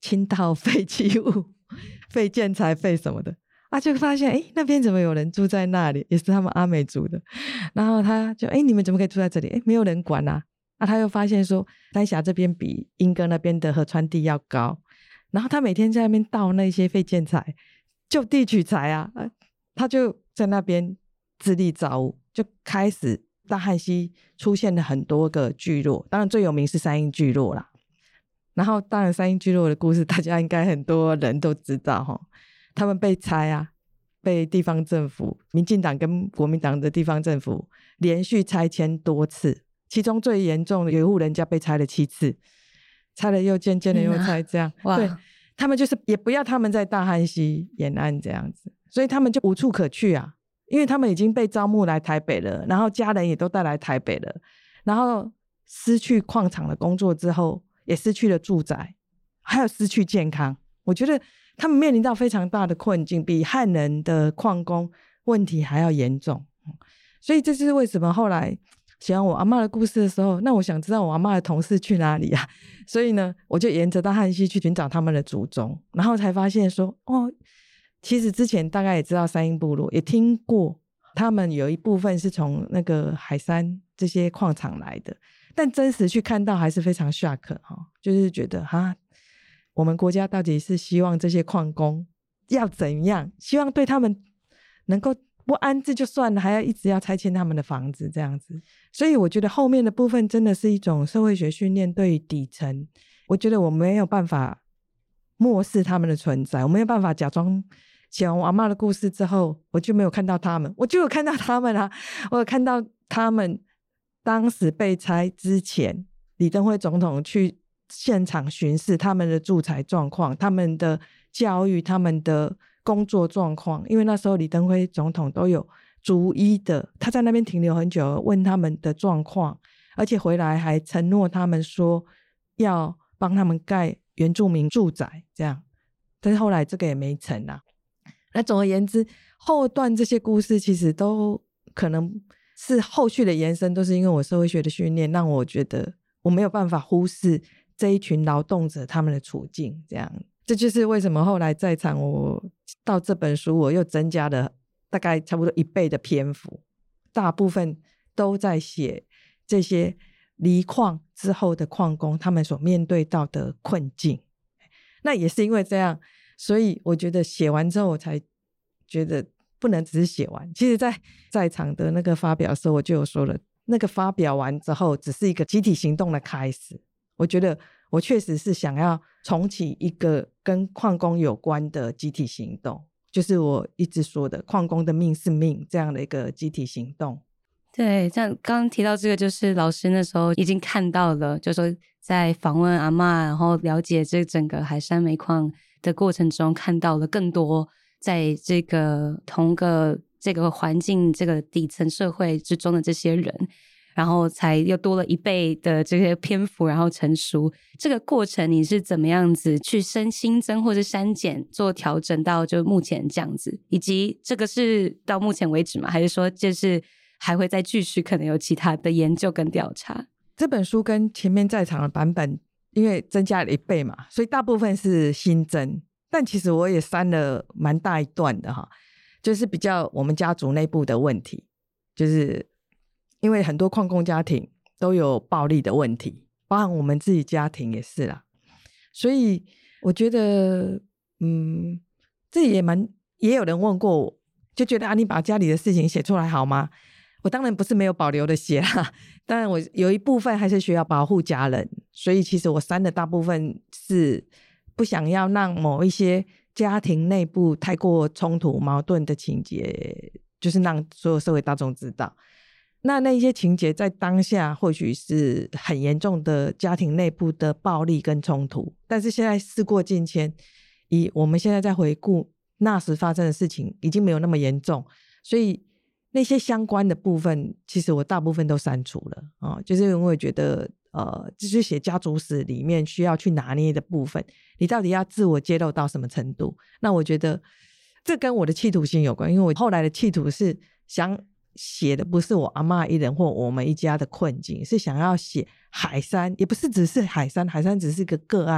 [SPEAKER 1] 倾倒废弃物、废建材、废什么的啊，就发现哎，那边怎么有人住在那里，也是他们阿美族的。然后他就哎，你们怎么可以住在这里？哎，没有人管啊。啊，他又发现说三峡这边比莺歌那边的河川地要高，然后他每天在那边倒那些废建材，就地取材啊，他就在那边自立造物，就开始大汉溪出现了很多个聚落，当然最有名是三英聚落啦。然后当然三英聚落的故事大家应该很多人都知道齁，他们被拆啊，被地方政府民进党跟国民党的地方政府连续拆迁多次，其中最严重的有一户人家被拆了七次，拆了又建，建了又拆，这样、嗯、对，他们就是也不要他们在大汉溪沿岸这样子，所以他们就无处可去啊，因为他们已经被招募来台北了，然后家人也都带来台北了，然后失去矿场的工作之后也失去了住宅，还有失去健康，我觉得他们面临到非常大的困境，比汉人的矿工问题还要严重。所以这是为什么后来写完我阿嬷的故事的时候，那我想知道我阿嬷的同事去哪里啊，所以呢我就沿着大汉溪去寻找他们的祖宗，然后才发现说哦，其实之前大概也知道三英部落，也听过他们有一部分是从那个海山这些矿场来的，但真实去看到还是非常 shock、哦、就是觉得哈，我们国家到底是希望这些矿工要怎样，希望对他们能够不安置就算了，还要一直要拆迁他们的房子这样子。所以我觉得后面的部分真的是一种社会学训练，对于底层我觉得我没有办法漠视他们的存在，我没有办法假装写完我阿嬷的故事之后我就没有看到他们，我就有看到他们啊，我有看到他们当时被拆之前李登辉总统去现场巡视他们的住宅状况，他们的教育，他们的工作状况，因为那时候李登辉总统都有逐一的，他在那边停留很久，问他们的状况，而且回来还承诺他们说要帮他们盖原住民住宅这样，但是后来这个也没成啊。那总而言之，后段这些故事其实都可能是后续的延伸，都是因为我社会学的训练让我觉得我没有办法忽视这一群劳动者他们的处境这样。这就是为什么后来在场我到这本书我又增加了大概差不多一倍的篇幅，大部分都在写这些离矿之后的矿工他们所面对到的困境。那也是因为这样，所以我觉得写完之后我才觉得不能只是写完，其实在在场的那个发表的时候我就有说了，那个发表完之后只是一个集体行动的开始，我觉得我确实是想要重启一个跟矿工有关的集体行动，就是我一直说的矿工的命是命这样的一个集体行动。
[SPEAKER 2] 对，这样刚刚提到这个，就是老师那时候已经看到了，就是说在访问阿嬷然后了解这整个海山煤矿的过程中看到了更多在这个同个这个环境这个底层社会之中的这些人，然后才又多了一倍的这些篇幅然后成书。这个过程你是怎么样子去新新增或是删减做调整到就目前这样子，以及这个是到目前为止吗？还是说就是还会再继续可能有其他的研究跟调查？
[SPEAKER 1] 这本书跟前面在场的版本因为增加了一倍嘛，所以大部分是新增，但其实我也删了蛮大一段的哈，就是比较我们家族内部的问题，就是因为很多矿工家庭都有暴力的问题，包含我们自己家庭也是啦，所以我觉得嗯，这也蛮也有人问过我，就觉得啊，你把家里的事情写出来好吗？我当然不是没有保留的写啦，当然我有一部分还是需要保护家人，所以其实我删的大部分是不想要让某一些家庭内部太过冲突矛盾的情节，就是让所有社会大众知道。那那一些情节在当下或许是很严重的家庭内部的暴力跟冲突，但是现在事过境迁，以我们现在在回顾那时发生的事情已经没有那么严重，所以那些相关的部分其实我大部分都删除了、哦、就是因为我觉得呃，就是写家族史里面需要去拿捏的部分，你到底要自我揭露到什么程度，那我觉得这跟我的企图心有关，因为我后来的企图是想写的不是我阿嬷一人或我们一家的困境，是想要写海山，也不是只是海山，海山只是个个案，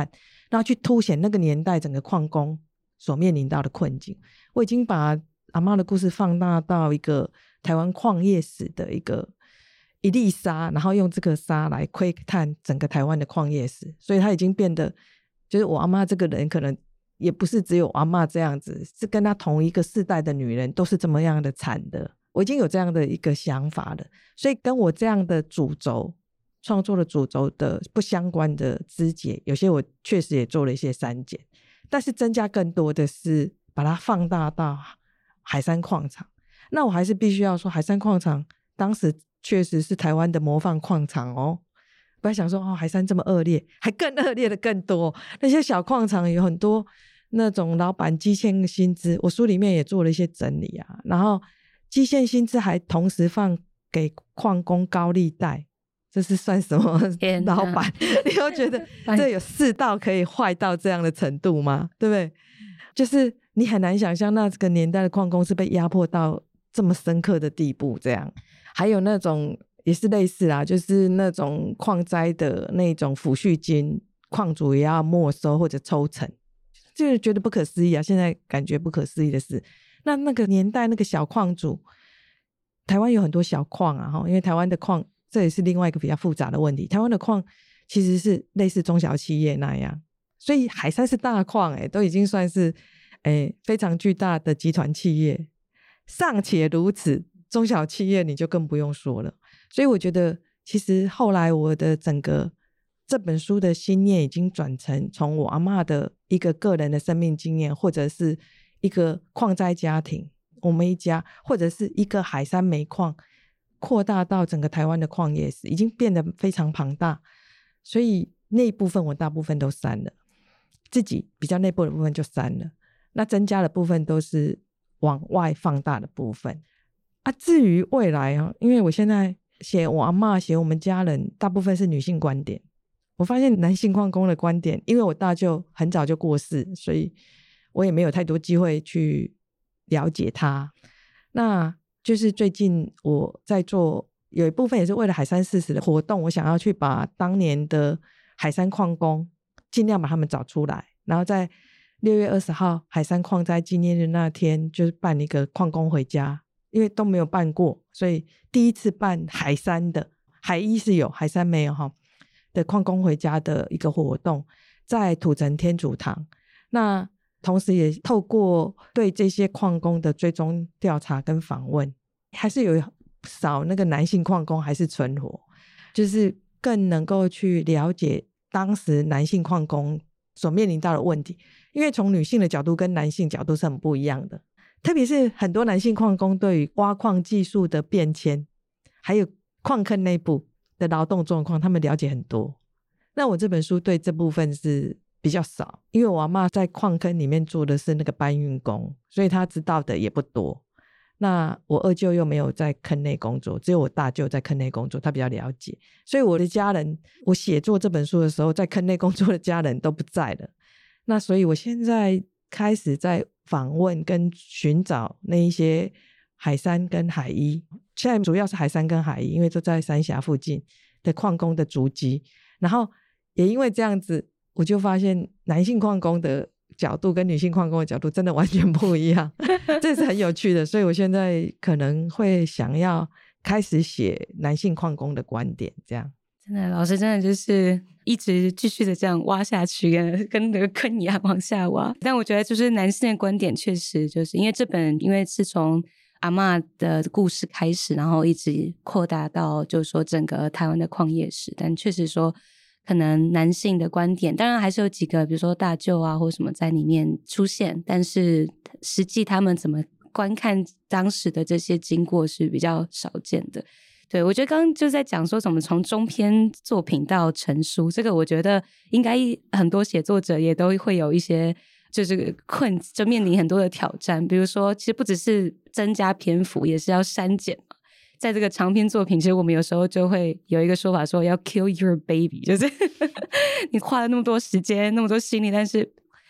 [SPEAKER 1] 然后去凸显那个年代整个矿工所面临到的困境。我已经把阿嬷的故事放大到一个台湾矿业史的一个一粒沙，然后用这个沙来窥探整个台湾的矿业史，所以它已经变得就是我阿嬷这个人可能也不是只有阿嬷这样子，是跟她同一个世代的女人都是这么样的惨的。我已经有这样的一个想法了，所以跟我这样的主轴创作的主轴的不相关的枝节，有些我确实也做了一些删减，但是增加更多的是把它放大到海山矿场。那我还是必须要说，海山矿场当时确实是台湾的模范矿场哦。不要想说哦，海山这么恶劣，还更恶劣的更多。那些小矿场有很多那种老板基线薪资，我书里面也做了一些整理啊。然后基线薪资还同时放给矿工高利贷，这是算什么老板？你又觉得这有世道可以坏到这样的程度吗？对不对？就是你很难想象那个年代的矿工是被压迫到这么深刻的地步。这样还有那种也是类似啦，就是那种矿灾的那种抚恤金，矿主也要没收或者抽成，就是觉得不可思议啊。现在感觉不可思议的是，那那个年代那个小矿主，台湾有很多小矿啊，因为台湾的矿，这也是另外一个比较复杂的问题，台湾的矿其实是类似中小企业那样，所以海山是大矿、欸、都已经算是、欸、非常巨大的集团企业，尚且如此，中小企业你就更不用说了。所以我觉得其实后来我的整个这本书的心念已经转成从我阿嬷的一个个人的生命经验，或者是一个矿灾家庭，我们一家，或者是一个海山煤矿，扩大到整个台湾的矿业史，已经变得非常庞大。所以那一部分我大部分都删了，自己比较内部的部分就删了，那增加的部分都是往外放大的部分啊。至于未来啊，因为我现在写我阿嬷写我们家人大部分是女性观点，我发现男性矿工的观点，因为我大舅很早就过世，所以我也没有太多机会去了解他。那就是最近我在做，有一部分也是为了海山四十的活动，我想要去把当年的海山矿工尽量把他们找出来，然后在六月二十号海山矿灾纪念日那天就是办一个矿工回家，因为都没有办过，所以第一次办海山的，海一是有，海山没有哈的矿工回家的一个活动，在土城天主堂。那同时也透过对这些矿工的追踪调查跟访问，还是有不少那个男性矿工还是存活，就是更能够去了解当时男性矿工所面临到的问题。因为从女性的角度跟男性角度是很不一样的，特别是很多男性矿工对于挖矿技术的变迁，还有矿坑内部的劳动状况，他们了解很多。那我这本书对这部分是比较少，因为我阿嬷在矿坑里面做的是那个搬运工，所以他知道的也不多。那我二舅又没有在坑内工作，只有我大舅在坑内工作，他比较了解。所以我的家人，我写作这本书的时候，在坑内工作的家人都不在了。那所以我现在开始在访问跟寻找那一些海山跟海一，现在主要是海山跟海一，因为都在三峡附近的矿工的足迹。然后也因为这样子，我就发现男性矿工的角度跟女性矿工的角度真的完全不一样这是很有趣的。所以我现在可能会想要开始写男性矿工的观点，这样。
[SPEAKER 2] 真的，老师真的就是一直继续的这样挖下去，跟跟那个坑一样往下挖。但我觉得就是男性的观点确实就是因为这本因为是从阿嬷的故事开始，然后一直扩大到就是说整个台湾的矿业史，但确实说可能男性的观点当然还是有几个比如说大舅啊或什么在里面出现，但是实际他们怎么观看当时的这些经过是比较少见的。对，我觉得刚刚就在讲说怎么从中篇作品到成书，这个我觉得应该很多写作者也都会有一些就是困，就面临很多的挑战。比如说其实不只是增加篇幅，也是要删减嘛。在这个长篇作品，其实我们有时候就会有一个说法说要 kill your baby， 就是你花了那么多时间那么多心力，但是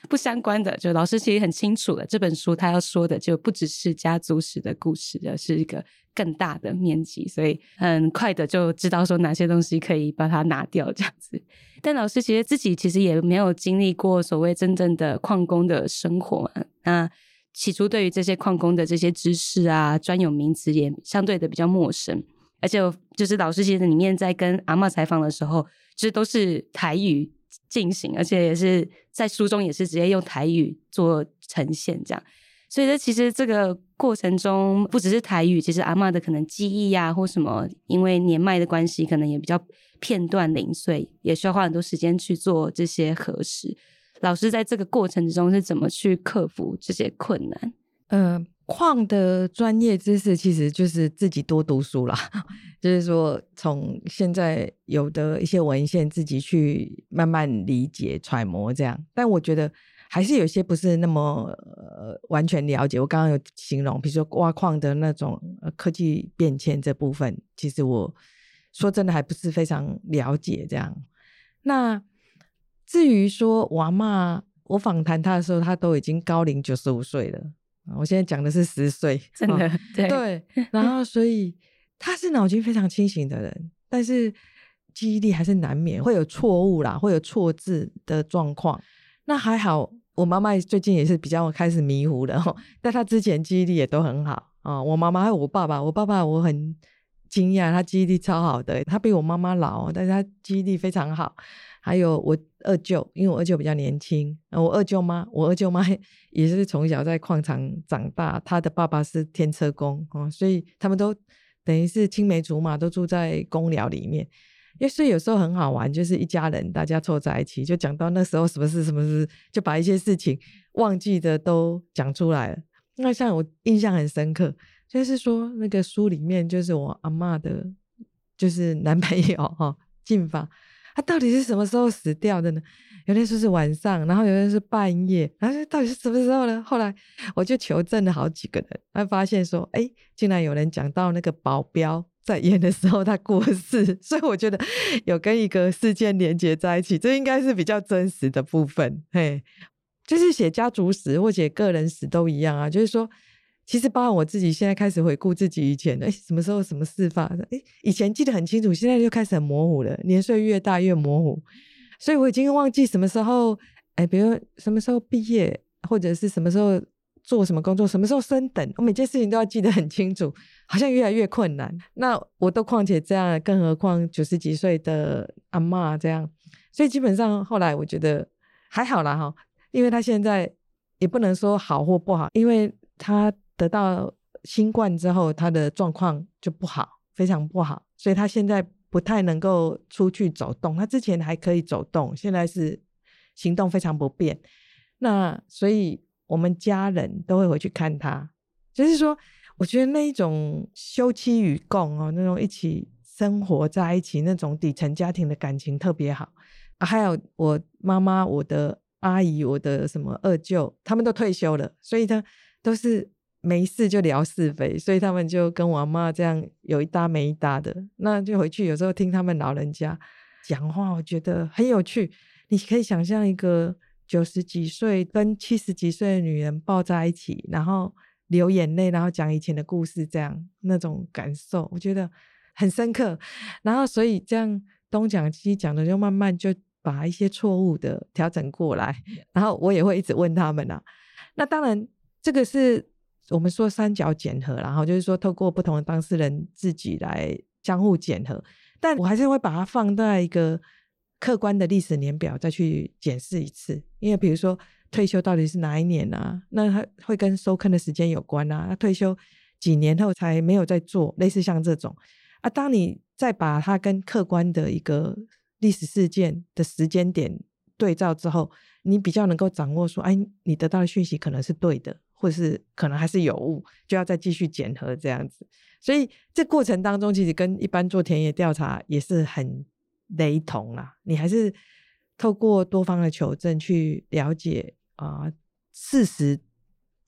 [SPEAKER 2] 不相关的，就老师其实很清楚了，这本书他要说的就不只是家族史的故事，而是一个更大的面积，所以很快的就知道说哪些东西可以把它拿掉这样子。但老师其实自己其实也没有经历过所谓真正的矿工的生活嘛，那起初对于这些矿工的这些知识啊专有名词也相对的比较陌生，而且就是老师其实里面在跟阿嬷采访的时候就是都是台语进行，而且也是在书中也是直接用台语做呈现这样，所以这其实这个过程中不只是台语，其实阿嬷的可能记忆啊或什么因为年迈的关系可能也比较片段零碎，也需要花很多时间去做这些核实。老师在这个过程之中是怎么去克服这些困难？
[SPEAKER 1] 呃，矿的专业知识其实就是自己多读书啦，就是说从现在有的一些文献自己去慢慢理解揣摩这样，但我觉得还是有些不是那么、呃、完全了解。我刚刚有形容比如说挖矿的那种、呃、科技变迁这部分，其实我说真的还不是非常了解这样。那至于说我阿嬷，我访谈她的时候她都已经高龄九十五岁了，我现在讲的是十岁，
[SPEAKER 2] 真的、
[SPEAKER 1] 哦、
[SPEAKER 2] 对
[SPEAKER 1] 对，然后所以她是脑筋非常清醒的人，但是记忆力还是难免会有错误啦，会有错字的状况。那还好我妈妈最近也是比较开始迷糊了、哦、但她之前记忆力也都很好、哦、我妈妈还有我爸爸，我爸爸我很惊讶，他记忆力超好的，他比我妈妈老，但是他记忆力非常好。还有我二舅，因为我二舅比较年轻，我二舅妈我二舅妈也是从小在矿场长大，他的爸爸是天车工、哦、所以他们都等于是青梅竹马，都住在公寮里面。因为所以有时候很好玩，就是一家人大家凑在一起，就讲到那时候什么事什么事，就把一些事情忘记的都讲出来了。那像我印象很深刻，就是说那个书里面就是我阿嬷的就是男朋友哦，进发他到底是什么时候死掉的呢？有人说是晚上，然后有人是半夜，然后到底是什么时候呢？后来我就求证了好几个人，才发现说哎，竟然有人讲到那个保镖在演的时候他过世，所以我觉得有跟一个事件连结在一起，这应该是比较真实的部分。嘿，就是写家族史或写个人史都一样啊，就是说其实包括我自己现在开始回顾自己以前哎，什么时候什么事发生，哎，以前记得很清楚，现在就开始很模糊了，年岁越大越模糊，所以我已经忘记什么时候哎，比如什么时候毕业，或者是什么时候做什么工作，什么时候升等，我每件事情都要记得很清楚，好像越来越困难。那我都况且这样，更何况九十几岁的阿嬷这样，所以基本上后来我觉得还好啦齁，因为他现在也不能说好或不好，因为他得到新冠之后他的状况就不好，非常不好，所以他现在不太能够出去走动，他之前还可以走动，现在是行动非常不便。那所以我们家人都会回去看他，就是说我觉得那一种休戚与共、哦、那种一起生活在一起那种底层家庭的感情特别好、啊、还有我妈妈我的阿姨我的什么二舅他们都退休了，所以他都是没事就聊是非，所以他们就跟我阿嬷这样有一搭没一搭的，那就回去有时候听他们老人家讲话，我觉得很有趣。你可以想象一个九十几岁跟七十几岁的女人抱在一起，然后流眼泪，然后讲以前的故事，这样那种感受我觉得很深刻。然后所以这样东讲西讲的，就慢慢就把一些错误的调整过来，然后我也会一直问他们啊。那当然这个是我们说三角检核，然后就是说透过不同的当事人自己来相互检核，但我还是会把它放在一个客观的历史年表再去检视一次。因为比如说退休到底是哪一年啊，那它会跟收坑的时间有关啊，他退休几年后才没有再做，类似像这种啊，当你再把它跟客观的一个历史事件的时间点对照之后，你比较能够掌握说哎，你得到的讯息可能是对的，或是可能还是有误，就要再继续检核这样子。所以这过程当中其实跟一般做田野调查也是很雷同啦，你还是透过多方的求证去了解啊、呃、事实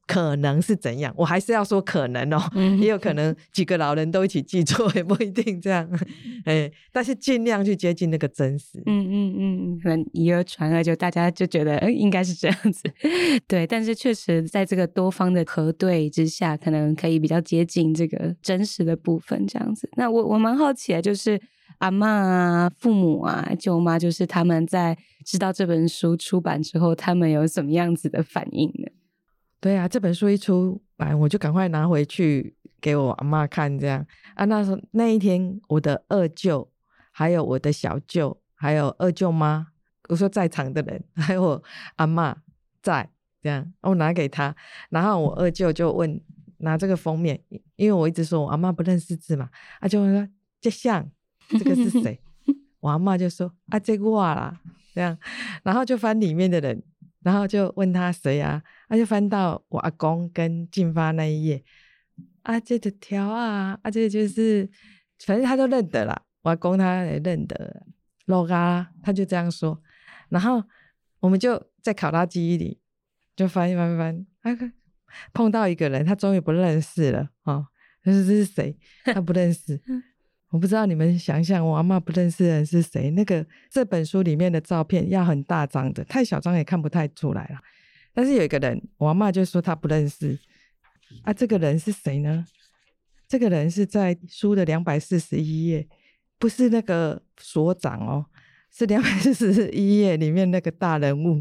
[SPEAKER 1] 可能是怎样，我还是要说可能哦，嗯、也有可能几个老人都一起记错，也不一定这样。哎，但是尽量去接近那个真实。
[SPEAKER 2] 嗯嗯嗯，可能以讹传讹，就大家就觉得、呃、应该是这样子。对，但是确实在这个多方的核对之下，可能可以比较接近这个真实的部分这样子。那我我蛮好奇的，就是阿嬷啊、父母啊、舅妈，就是他们在知道这本书出版之后，他们有什么样子的反应呢？
[SPEAKER 1] 对啊，这本书一出版，我就赶快拿回去给我阿嬷看，这样啊。那时候那一天，我的二舅，还有我的小舅，还有二舅妈，我说在场的人，还有我阿嬷在，这样我拿给他，然后我二舅就问拿这个封面，因为我一直说我阿嬷不认识字嘛，他就说这像这个是谁？我阿嬷就说啊，这个我啦，这样，然后就翻里面的人。然后就问他谁啊，他就翻到我阿公跟静发那一页，啊这个条啊，啊这就是反正他都认得啦，我阿公他也认得 logo 啦，他就这样说。然后我们就在考他记忆里就翻一翻翻，啊碰到一个人他终于不认识了哦，就是这是谁他不认识我不知道你们想想我阿嬷不认识的人是谁，那个这本书里面的照片要很大张的，太小张也看不太出来了。但是有一个人我阿嬷就说他不认识啊，这个人是谁呢？这个人是在书的两百四十一页，不是那个所长哦，是两百四十一页里面那个大人物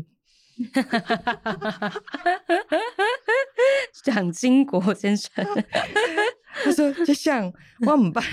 [SPEAKER 2] 蒋经国先生
[SPEAKER 1] 他说就像我不办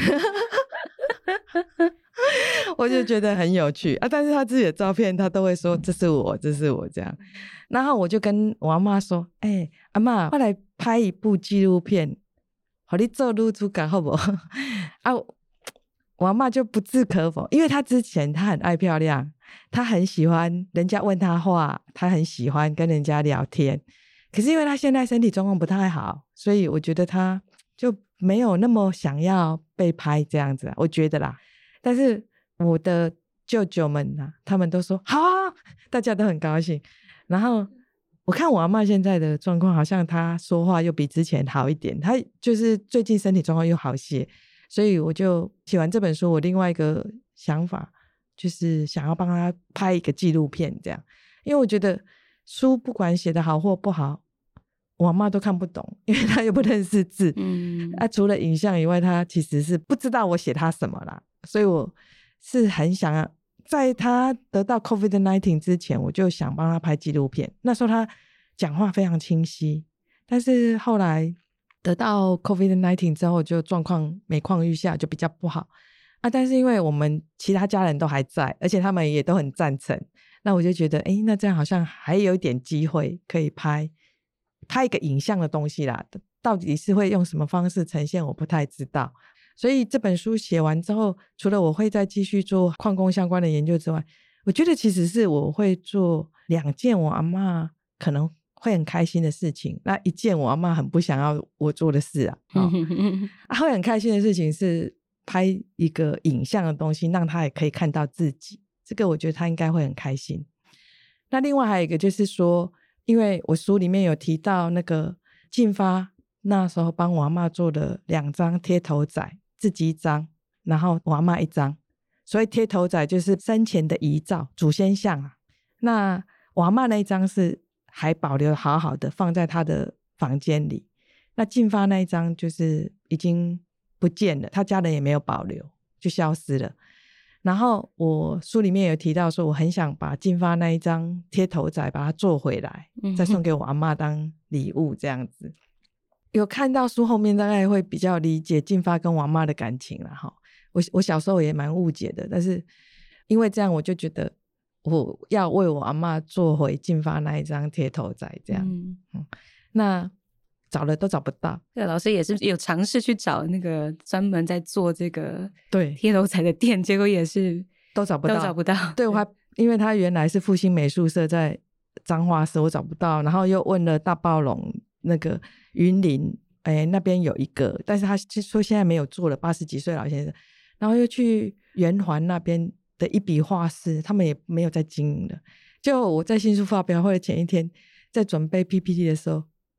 [SPEAKER 1] 我就觉得很有趣啊，但是他自己的照片他都会说这是我这是我这样。然后我就跟我阿嬷说哎、欸，阿嬷我来拍一部纪录片给你做女主角好不好啊，我阿嬷就不置可否，因为他之前他很爱漂亮，他很喜欢人家问他话，他很喜欢跟人家聊天，可是因为他现在身体状况不太好，所以我觉得他就没有那么想要被拍这样子、啊、我觉得啦。但是我的舅舅们啊，他们都说好啊，大家都很高兴。然后我看我阿嬷现在的状况，好像她说话又比之前好一点，她就是最近身体状况又好些，所以我就写完这本书，我另外一个想法就是想要帮她拍一个纪录片这样。因为我觉得书不管写得好或不好，我阿嬷都看不懂，因为她又不认识字、嗯啊、除了影像以外，她其实是不知道我写她什么啦。所以我是很想要在他得到 COVID 十九 之前，我就想帮他拍纪录片。那时候他讲话非常清晰，但是后来得到 COVID 十九 之后，就状况每况愈下，就比较不好啊。但是因为我们其他家人都还在，而且他们也都很赞成，那我就觉得诶，那这样好像还有一点机会可以拍拍一个影像的东西啦，到底是会用什么方式呈现我不太知道。所以这本书写完之后，除了我会再继续做矿工相关的研究之外，我觉得其实是我会做两件我阿嬷可能会很开心的事情，那一件我阿嬷很不想要我做的事啊、哦、啊会很开心的事情是拍一个影像的东西，让她也可以看到自己，这个我觉得她应该会很开心。那另外还有一个就是说，因为我书里面有提到那个进发那时候帮我阿嬷做的两张贴头仔，自己一张，然后我阿嬷一张，所以贴头仔就是生前的遗照，祖先像啊。那我阿嬷那一张是还保留好好的放在她的房间里，那进发那一张就是已经不见了，他家人也没有保留，就消失了。然后我书里面有提到说，我很想把进发那一张贴头仔把它做回来，再送给我阿嬷当礼物这样子。有看到书后面大概会比较理解进发跟我阿嬷的感情啦齁。我我小时候也蛮误解的，但是因为这样我就觉得我要为我阿嬷做回进发那一张贴头仔这样、嗯嗯、那找了都找不到。
[SPEAKER 2] 对，老师也是有尝试去找那个专门在做这个
[SPEAKER 1] 对
[SPEAKER 2] 贴头仔的店，结果也是
[SPEAKER 1] 都找不到，
[SPEAKER 2] 都找不到。
[SPEAKER 1] 对，我还因为他原来是复兴美术社在彰化市，我找不到，然后又问了大暴龙那个云林哎那边有一个，但是他说现在没有做了，八十几岁老先生，然后又去圆环那边的一笔画室，他们也没有在经营了。就我在新书发表会的前一天在准备 P P T 的时候，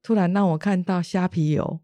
[SPEAKER 1] 突然让我看到虾皮油，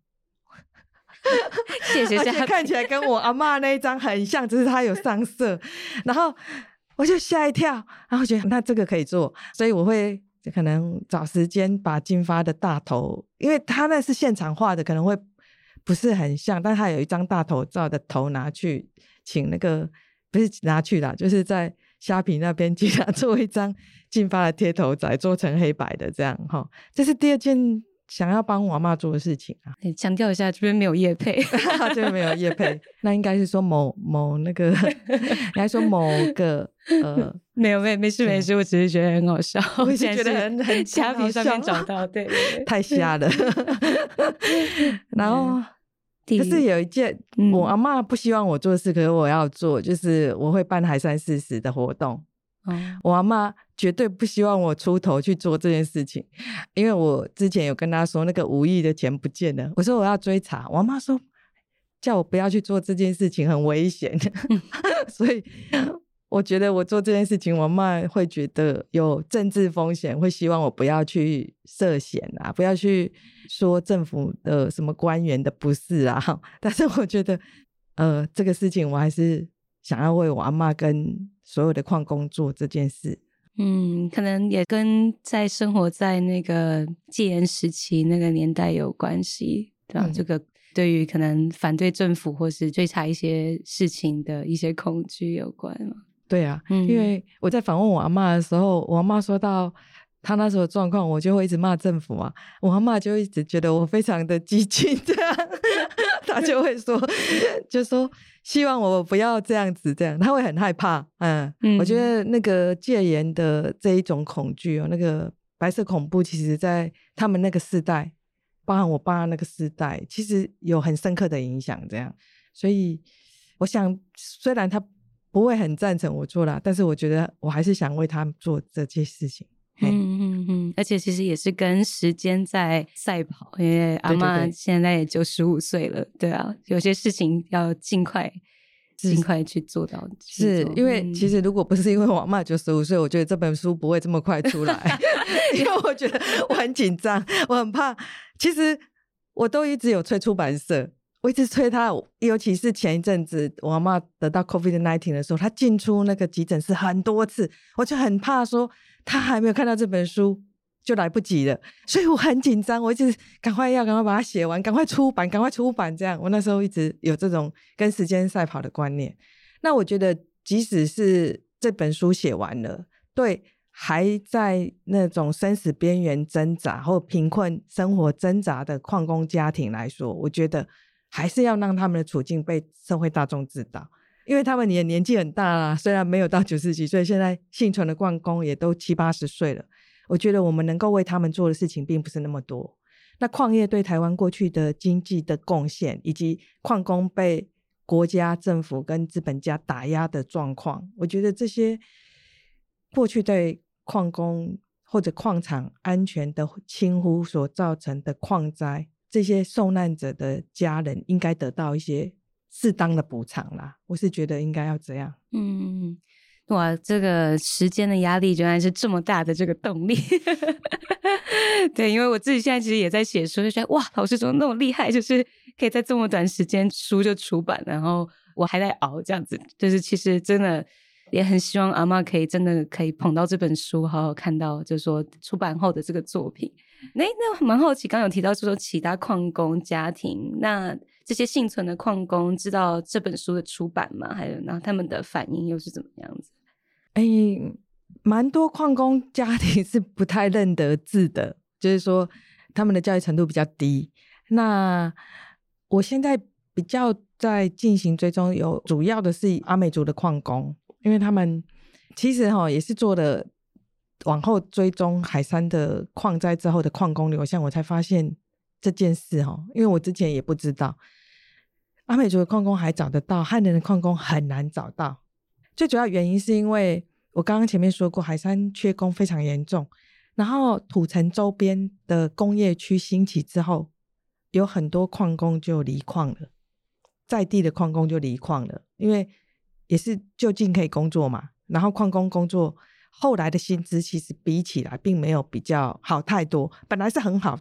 [SPEAKER 2] 谢谢虾皮，
[SPEAKER 1] 而且看起来跟我阿嬷那一张很像，只是它有上色，然后我就吓一跳，然后觉得那这个可以做，所以我会可能找时间把金发的大头，因为它那是现场画的，可能会不是很像，但它有一张大头照的头拿去请那个，不是拿去啦，就是在虾皮那边请他做一张金发的贴头仔，做成黑白的这样齁，这是第二件想要帮我阿嬷做的事情啊。
[SPEAKER 2] 强调一下，这边没有业配，
[SPEAKER 1] 这边没有业配，那应该是说某某那个，应该说某个呃，
[SPEAKER 2] 没有没没事没事，我只是觉得很好笑，
[SPEAKER 1] 我也是觉得很很
[SPEAKER 2] 虾皮上面找到，对，对对
[SPEAKER 1] 太瞎了。然后可是有一件、嗯、我阿嬷不希望我做的事，可是我要做，就是我会办海山四十的活动。哦、我阿嬷绝对不希望我出头去做这件事情，因为我之前有跟她说那个五亿的钱不见了，我说我要追查，我阿嬷说叫我不要去做这件事情，很危险。所以我觉得我做这件事情，我妈会觉得有政治风险，会希望我不要去涉险啊，不要去说政府的什么官员的不是啊。但是我觉得呃，这个事情我还是想要为我阿嬷跟所有的矿工做这件事。
[SPEAKER 2] 嗯，可能也跟在生活在那个戒严时期那个年代有关系，对吧、嗯、这个对于可能反对政府或是追查一些事情的一些恐惧有关嘛。
[SPEAKER 1] 对啊、嗯、因为我在访问我阿嬷的时候，我阿嬷说到她那时候的状况，我就会一直骂政府啊，我阿嬷就一直觉得我非常的激进这样。她就会说就说希望我不要这样子这样，她会很害怕。 嗯, 嗯我觉得那个戒严的这一种恐惧、哦、那个白色恐怖其实在他们那个世代，包含我爸那个世代，其实有很深刻的影响这样。所以我想虽然他不会很赞成我做啦，但是我觉得我还是想为他们做这件事情。
[SPEAKER 2] 嗯嗯嗯，而且其实也是跟时间在赛跑，因为阿嬷现在也九十五岁了，对啊，有些事情要尽快尽快去做到。
[SPEAKER 1] 是因为其实如果不是因为我阿嬷九十五岁，我觉得这本书不会这么快出来。因为我觉得我很紧张，我很怕。其实我都一直有催出版社，我一直催他，尤其是前一阵子我阿嬷得到 COVID 十九 的时候，他进出那个急诊室很多次，我就很怕说他还没有看到这本书就来不及了，所以我很紧张，我一直赶快要赶快把它写完，赶快出版赶快出版这样。我那时候一直有这种跟时间赛跑的观念。那我觉得即使是这本书写完了，对还在那种生死边缘挣扎或贫困生活挣扎的矿工家庭来说，我觉得还是要让他们的处境被社会大众知道，因为他们也年纪很大啦，虽然没有到九十几岁，现在幸存的矿工也都七八十岁了。我觉得我们能够为他们做的事情并不是那么多。那矿业对台湾过去的经济的贡献，以及矿工被国家政府跟资本家打压的状况，我觉得这些过去对矿工或者矿场安全的轻忽所造成的矿灾，这些受难者的家人应该得到一些适当的补偿啦，我是觉得应该要这样。
[SPEAKER 2] 嗯，哇，这个时间的压力原来是这么大的这个动力。对，因为我自己现在其实也在写书，就觉得哇，老师怎么那么厉害，就是可以在这么短时间书就出版，然后我还在熬这样子，就是其实真的也很希望阿嬷可以真的可以捧到这本书，好好看到就是说出版后的这个作品。那那蛮好奇，刚刚有提到说其他矿工家庭，那这些幸存的矿工知道这本书的出版吗？还有那他们的反应又是怎么样子？
[SPEAKER 1] 哎，蛮多矿工家庭是不太认得字的，就是说他们的教育程度比较低。那我现在比较在进行追踪，有主要的是阿美族的矿工，因为他们其实、哦、也是做了往后追踪海山的矿灾之后的矿工流向，我才发现这件事、哦、因为我之前也不知道阿美族的矿工还找得到，汉人的矿工很难找到。最主要原因是因为我刚刚前面说过，海山缺工非常严重，然后土城周边的工业区兴起之后，有很多矿工就离矿了，在地的矿工就离矿了，因为也是就近可以工作嘛，然后矿工工作后来的薪资其实比起来并没有比较好太多，本来是很好的，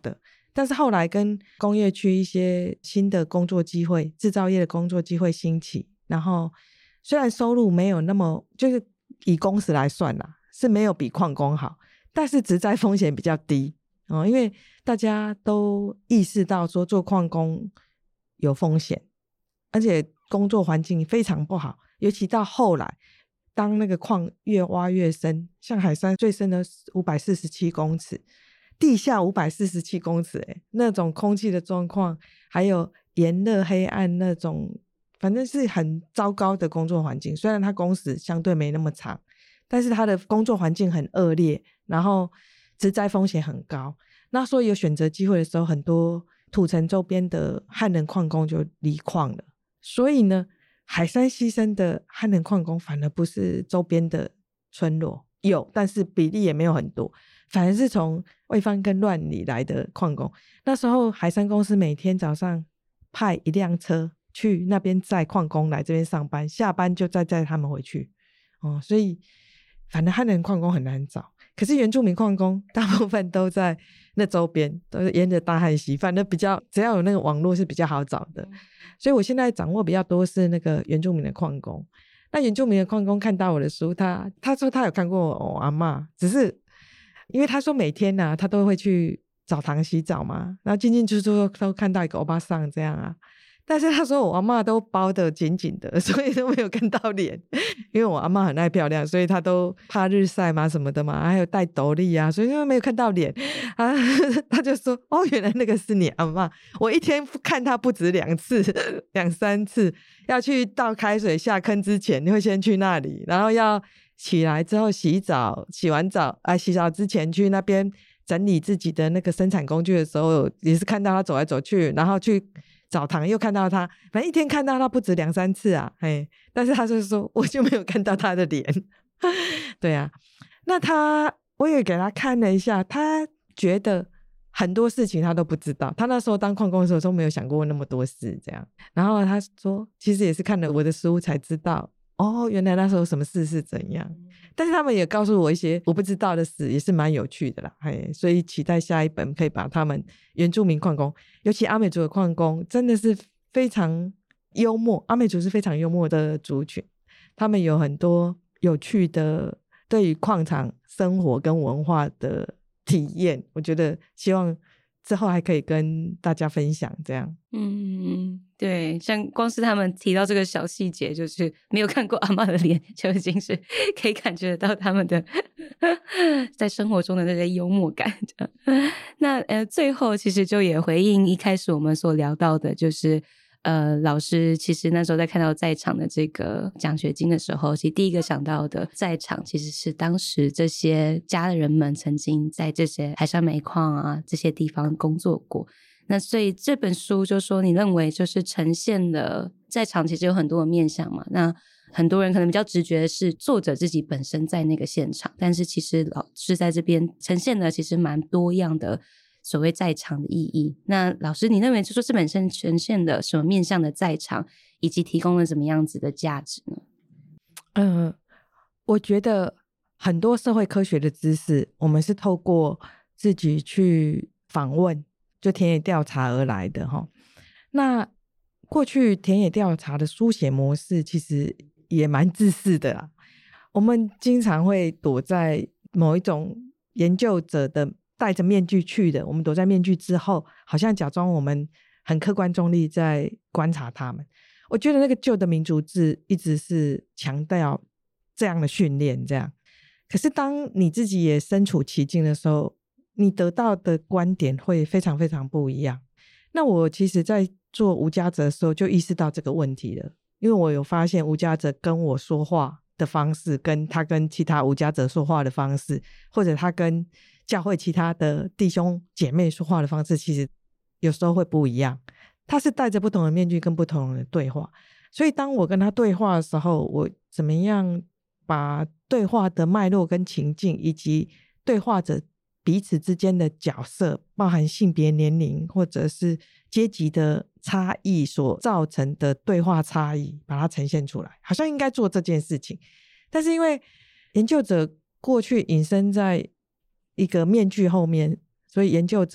[SPEAKER 1] 但是后来跟工业区一些新的工作机会，制造业的工作机会兴起，然后虽然收入没有那么，就是以工时来算啦，是没有比矿工好，但是职灾风险比较低、哦、因为大家都意识到说做矿工有风险，而且工作环境非常不好，尤其到后来当那个矿越挖越深，像海山最深的五百四十七公尺，地下五百四十七公尺、欸、那种空气的状况，还有炎热黑暗那种，反正是很糟糕的工作环境。虽然它工时相对没那么长，但是它的工作环境很恶劣，然后职灾风险很高。那所以有选择机会的时候，很多土城周边的汉人矿工就离矿了。所以呢，海山西生的汉人矿工反而不是周边的村落，有，但是比例也没有很多，反而是从卫方跟乱里来的矿工。那时候海山公司每天早上派一辆车去那边载矿工来这边上班，下班就再载他们回去、哦、所以反正汉人矿工很难找，可是原住民矿工大部分都在那周边，都是沿着大汉溪，反正比较只要有那个网络是比较好找的。所以我现在掌握比较多是那个原住民的矿工。那原住民的矿工看到我的书，他他说他有看过我阿嬷，只是因为他说每天啊他都会去澡堂洗澡嘛，然后进进出出都看到一个欧巴桑这样啊，但是他说我阿嬷都包得紧紧的，所以都没有看到脸。因为我阿嬷很爱漂亮，所以他都怕日晒嘛什么的嘛，还有戴斗笠啊，所以没有看到脸啊。他就说哦，原来那个是你阿嬷，我一天看他不止两次两三次，要去倒开水下坑之前你会先去那里，然后要起来之后洗澡，洗完澡啊洗澡之前去那边整理自己的那个生产工具的时候，也是看到他走来走去，然后去澡堂又看到他，反正一天看到他不止两三次啊，嘿，但是他就说我就没有看到他的脸。对啊，那他我也给他看了一下，他觉得很多事情他都不知道，他那时候当矿工的时候都没有想过那么多事这样。然后他说其实也是看了我的书才知道，哦，原来那时候什么事是怎样。但是他们也告诉我一些我不知道的事，也是蛮有趣的啦，嘿，所以期待下一本可以把他们原住民矿工，尤其阿美族的矿工真的是非常幽默，阿美族是非常幽默的族群，他们有很多有趣的对于矿场生活跟文化的体验，我觉得希望之后还可以跟大家分享这样。
[SPEAKER 2] 嗯，对，像光是他们提到这个小细节，就是没有看过阿嬷的脸，就已经是可以感觉到他们的在生活中的那个幽默感。那呃，最后其实就也回应一开始我们所聊到的，就是呃，老师其实那时候在看到在场的这个奖学金的时候，其实第一个想到的在场其实是当时这些家人们曾经在这些海山煤矿啊这些地方工作过。那所以这本书就说你认为就是呈现了在场其实有很多的面向嘛，那很多人可能比较直觉的是作者自己本身在那个现场，但是其实老师在这边呈现了其实蛮多样的所谓在场的意义。那老师你认为就说这本身呈现了什么面向的在场，以及提供了什么样子的价值呢？
[SPEAKER 1] 呃，我觉得很多社会科学的知识我们是透过自己去访问就田野调查而来的齁。那过去田野调查的书写模式其实也蛮自私的啦，我们经常会躲在某一种研究者的戴着面具去的，我们躲在面具之后好像假装我们很客观中立在观察他们。我觉得那个旧的民族志一直是强调这样的训练这样，可是当你自己也身处其境的时候，你得到的观点会非常非常不一样。那我其实在做无家者的时候就意识到这个问题了，因为我有发现无家者跟我说话的方式跟他跟其他无家者说话的方式，或者他跟教会其他的弟兄姐妹说话的方式其实有时候会不一样，他是戴着不同的面具跟不同的对话。所以当我跟他对话的时候，我怎么样把对话的脉络跟情境以及对话者彼此之间的角色，包含性别年龄或者是阶级的差异所造成的对话差异把它呈现出来，好像应该做这件事情。但是因为研究者过去隐身在一个面具后面，所以研究者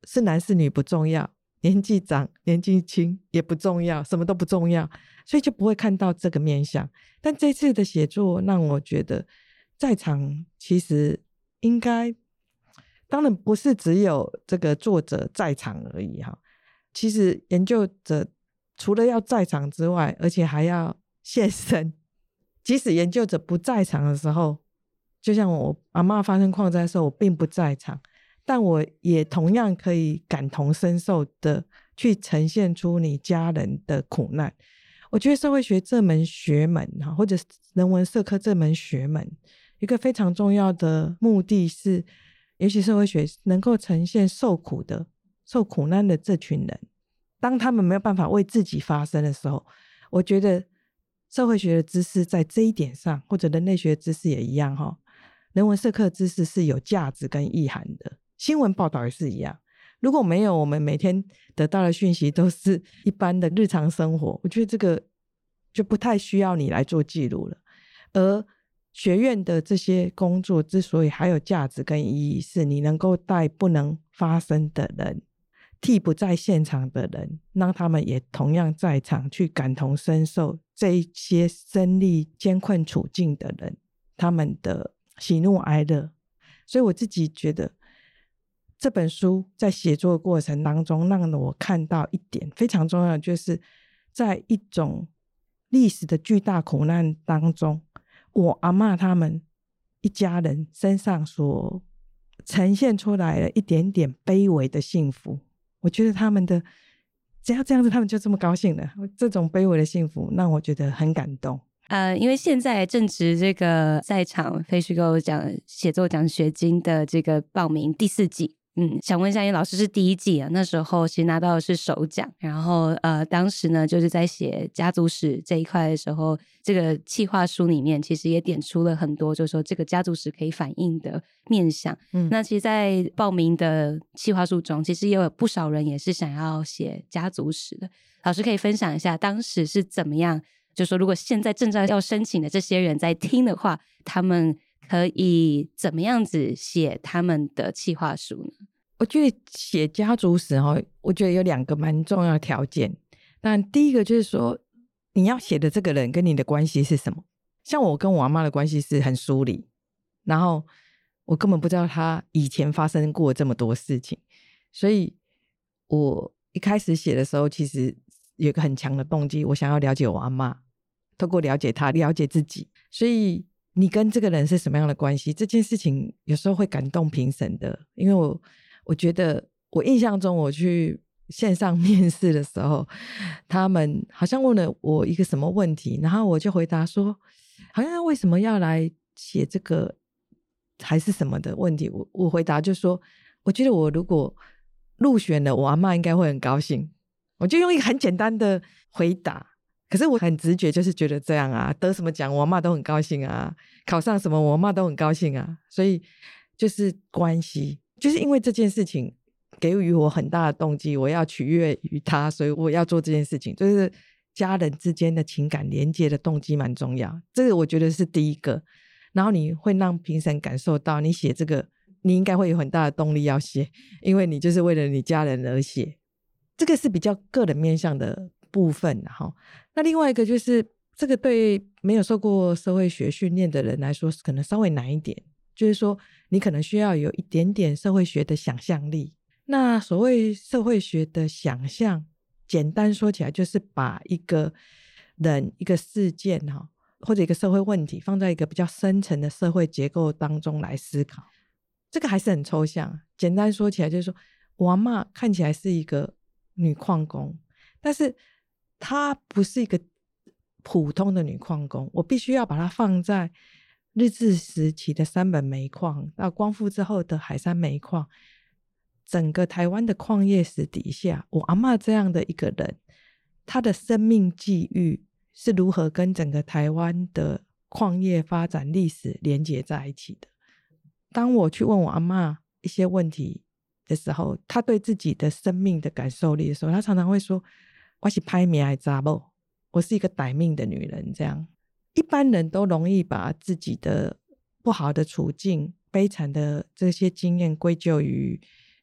[SPEAKER 1] 是男是女不重要，年纪长年纪轻也不重要，什么都不重要，所以就不会看到这个面向。但这次的写作让我觉得在场其实应该当然不是只有这个作者在场而已哈，其实研究者除了要在场之外，而且还要现身。即使研究者不在场的时候，就像我阿嬷发生矿灾的时候我并不在场，但我也同样可以感同身受的去呈现出你家人的苦难。我觉得社会学这门学门或者人文社科这门学门一个非常重要的目的是，尤其社会学能够呈现受苦的受苦难的这群人，当他们没有办法为自己发声的时候，我觉得社会学的知识在这一点上，或者人类学的知识也一样齁，人文社科的知识是有价值跟意涵的，新闻报道也是一样。如果没有，我们每天得到的讯息都是一般的日常生活，我觉得这个就不太需要你来做记录了。而学院的这些工作之所以还有价值跟意义，是你能够带不能发声的人，替不在现场的人，让他们也同样在场，去感同身受这一些身历艰困处境的人他们的喜怒哀乐。所以我自己觉得这本书在写作的过程当中让我看到一点非常重要的，就是在一种历史的巨大苦难当中，我阿嬷他们一家人身上所呈现出来了一点点卑微的幸福。我觉得他们的只要这样子他们就这么高兴了，这种卑微的幸福让我觉得很感动。
[SPEAKER 2] 呃，因为现在正值这个在场非虚构奖写作奖学金的这个报名第四季，嗯，想问一下，因为老师是第一季啊，那时候其实拿到的是首奖，然后呃，当时呢就是在写家族史这一块的时候，这个企划书里面其实也点出了很多，就是说这个家族史可以反映的面向。嗯，那其实，在报名的企划书中，其实也有不少人也是想要写家族史的。老师可以分享一下当时是怎么样？就是说，如果现在正在要申请的这些人在听的话，他们可以怎么样子写他们的企划书呢？
[SPEAKER 1] 我觉得写家族史我觉得有两个蛮重要的条件。但第一个就是说，你要写的这个人跟你的关系是什么。像我跟我阿嬷的关系是很疏离，然后我根本不知道她以前发生过这么多事情，所以我一开始写的时候其实有一个很强的动机，我想要了解我阿嬷，透过了解她了解自己。所以你跟这个人是什么样的关系，这件事情有时候会感动评审的。因为我我觉得我印象中我去线上面试的时候，他们好像问了我一个什么问题，然后我就回答说好像为什么要来写这个还是什么的问题， 我, 我回答就说我觉得我如果入选了我阿嬷应该会很高兴。我就用一个很简单的回答，可是我很直觉就是觉得这样啊，得什么奖我阿嬷都很高兴啊，考上什么我阿嬷都很高兴啊。所以就是关系，就是因为这件事情给予我很大的动机，我要取悦于他，所以我要做这件事情，就是家人之间的情感连接的动机蛮重要，这个我觉得是第一个。然后你会让评审感受到你写这个你应该会有很大的动力要写，因为你就是为了你家人而写，这个是比较个人面向的部分。那另外一个就是这个对没有受过社会学训练的人来说可能稍微难一点，就是说你可能需要有一点点社会学的想象力。那所谓社会学的想象，简单说起来就是把一个人一个事件或者一个社会问题放在一个比较深层的社会结构当中来思考。这个还是很抽象，简单说起来就是说我阿嬷看起来是一个女矿工，但是她不是一个普通的女矿工，我必须要把它放在日治时期的三本煤矿到光复之后的海山煤矿，整个台湾的矿业史底下，我阿嬷这样的一个人，她的生命际遇是如何跟整个台湾的矿业发展历史连结在一起的。当我去问我阿嬷一些问题的时候，她对自己的生命的感受力的时候，她常常会说我是歹命的查某，我是一个歹命的女人。这样一般人都容易把自己的不好的处境悲惨的这些经验归咎于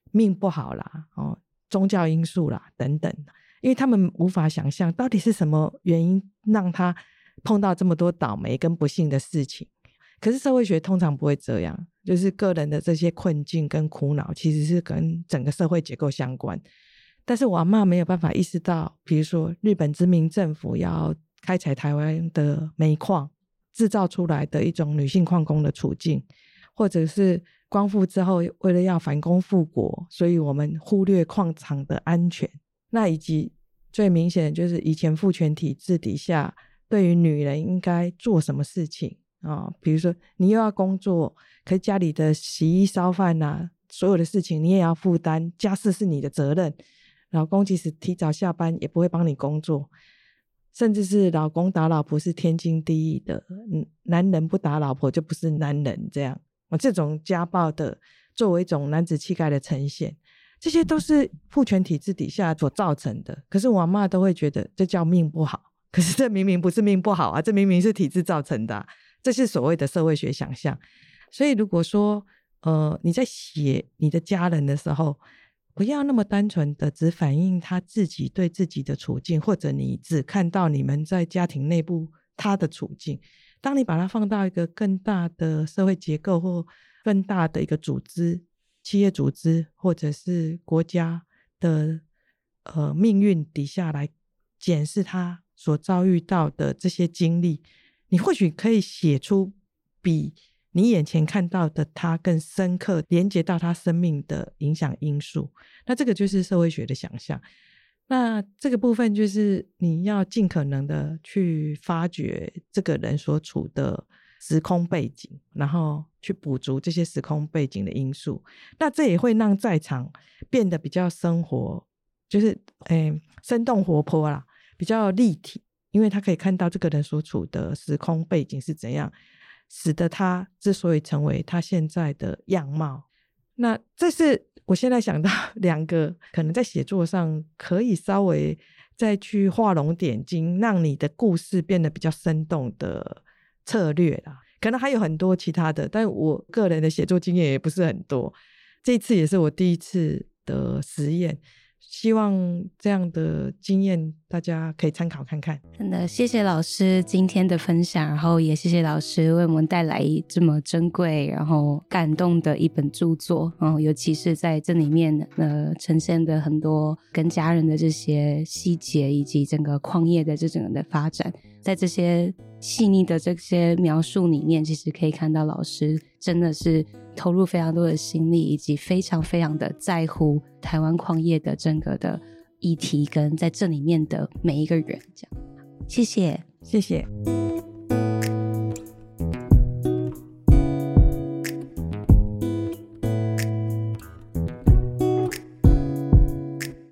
[SPEAKER 1] 命不好啦、哦、宗教因素啦等等，因为他们无法想象到底是什么原因让他碰到这么多倒霉跟不幸的事情。可是社会学通常不会这样，就是个人的这些困境跟苦恼其实是跟整个社会结构相关。但是我阿嬷没有办法意识到，比如说日本殖民政府要开采台湾的煤矿制造出来的一种女性矿工的处境，或者是光复之后为了要反攻复国，所以我们忽略矿场的安全。那以及最明显的就是以前父权体制底下对于女人应该做什么事情、哦、比如说你又要工作，可是家里的洗衣烧饭啊，所有的事情你也要负担，家事是你的责任，老公即使提早下班也不会帮你工作，甚至是老公打老婆是天经地义的，男人不打老婆就不是男人，这样这种家暴的作为一种男子气概的呈现，这些都是父权体制底下所造成的。可是我阿嬷都会觉得这叫命不好，可是这明明不是命不好啊，这明明是体制造成的、啊、这是所谓的社会学想象。所以如果说呃你在写你的家人的时候，不要那么单纯的只反映他自己对自己的处境，或者你只看到你们在家庭内部他的处境。当你把它放到一个更大的社会结构或更大的一个组织，企业组织或者是国家的呃命运底下来检视他所遭遇到的这些经历，你或许可以写出比你眼前看到的他更深刻连接到他生命的影响因素。那这个就是社会学的想象。那这个部分就是你要尽可能的去发掘这个人所处的时空背景，然后去补足这些时空背景的因素。那这也会让在场变得比较生活，就是诶生动活泼啦，比较立体，因为他可以看到这个人所处的时空背景是怎样使得他之所以成为他现在的样貌。那这是我现在想到两个可能在写作上可以稍微再去画龙点睛，让你的故事变得比较生动的策略啦。可能还有很多其他的，但我个人的写作经验也不是很多，这次也是我第一次的实验，希望这样的经验大家可以参考看看。
[SPEAKER 2] 真的谢谢老师今天的分享，然后也谢谢老师为我们带来这么珍贵然后感动的一本著作，然后尤其是在这里面呃呈现的很多跟家人的这些细节，以及整个矿业的这整个的发展，在这些细腻的这些描述里面，其实可以看到老师真的是投入非常多的心力，以及非常非常的在乎台湾矿业的整个的议题跟在这里面的每一个人。这样，谢谢，
[SPEAKER 1] 谢谢。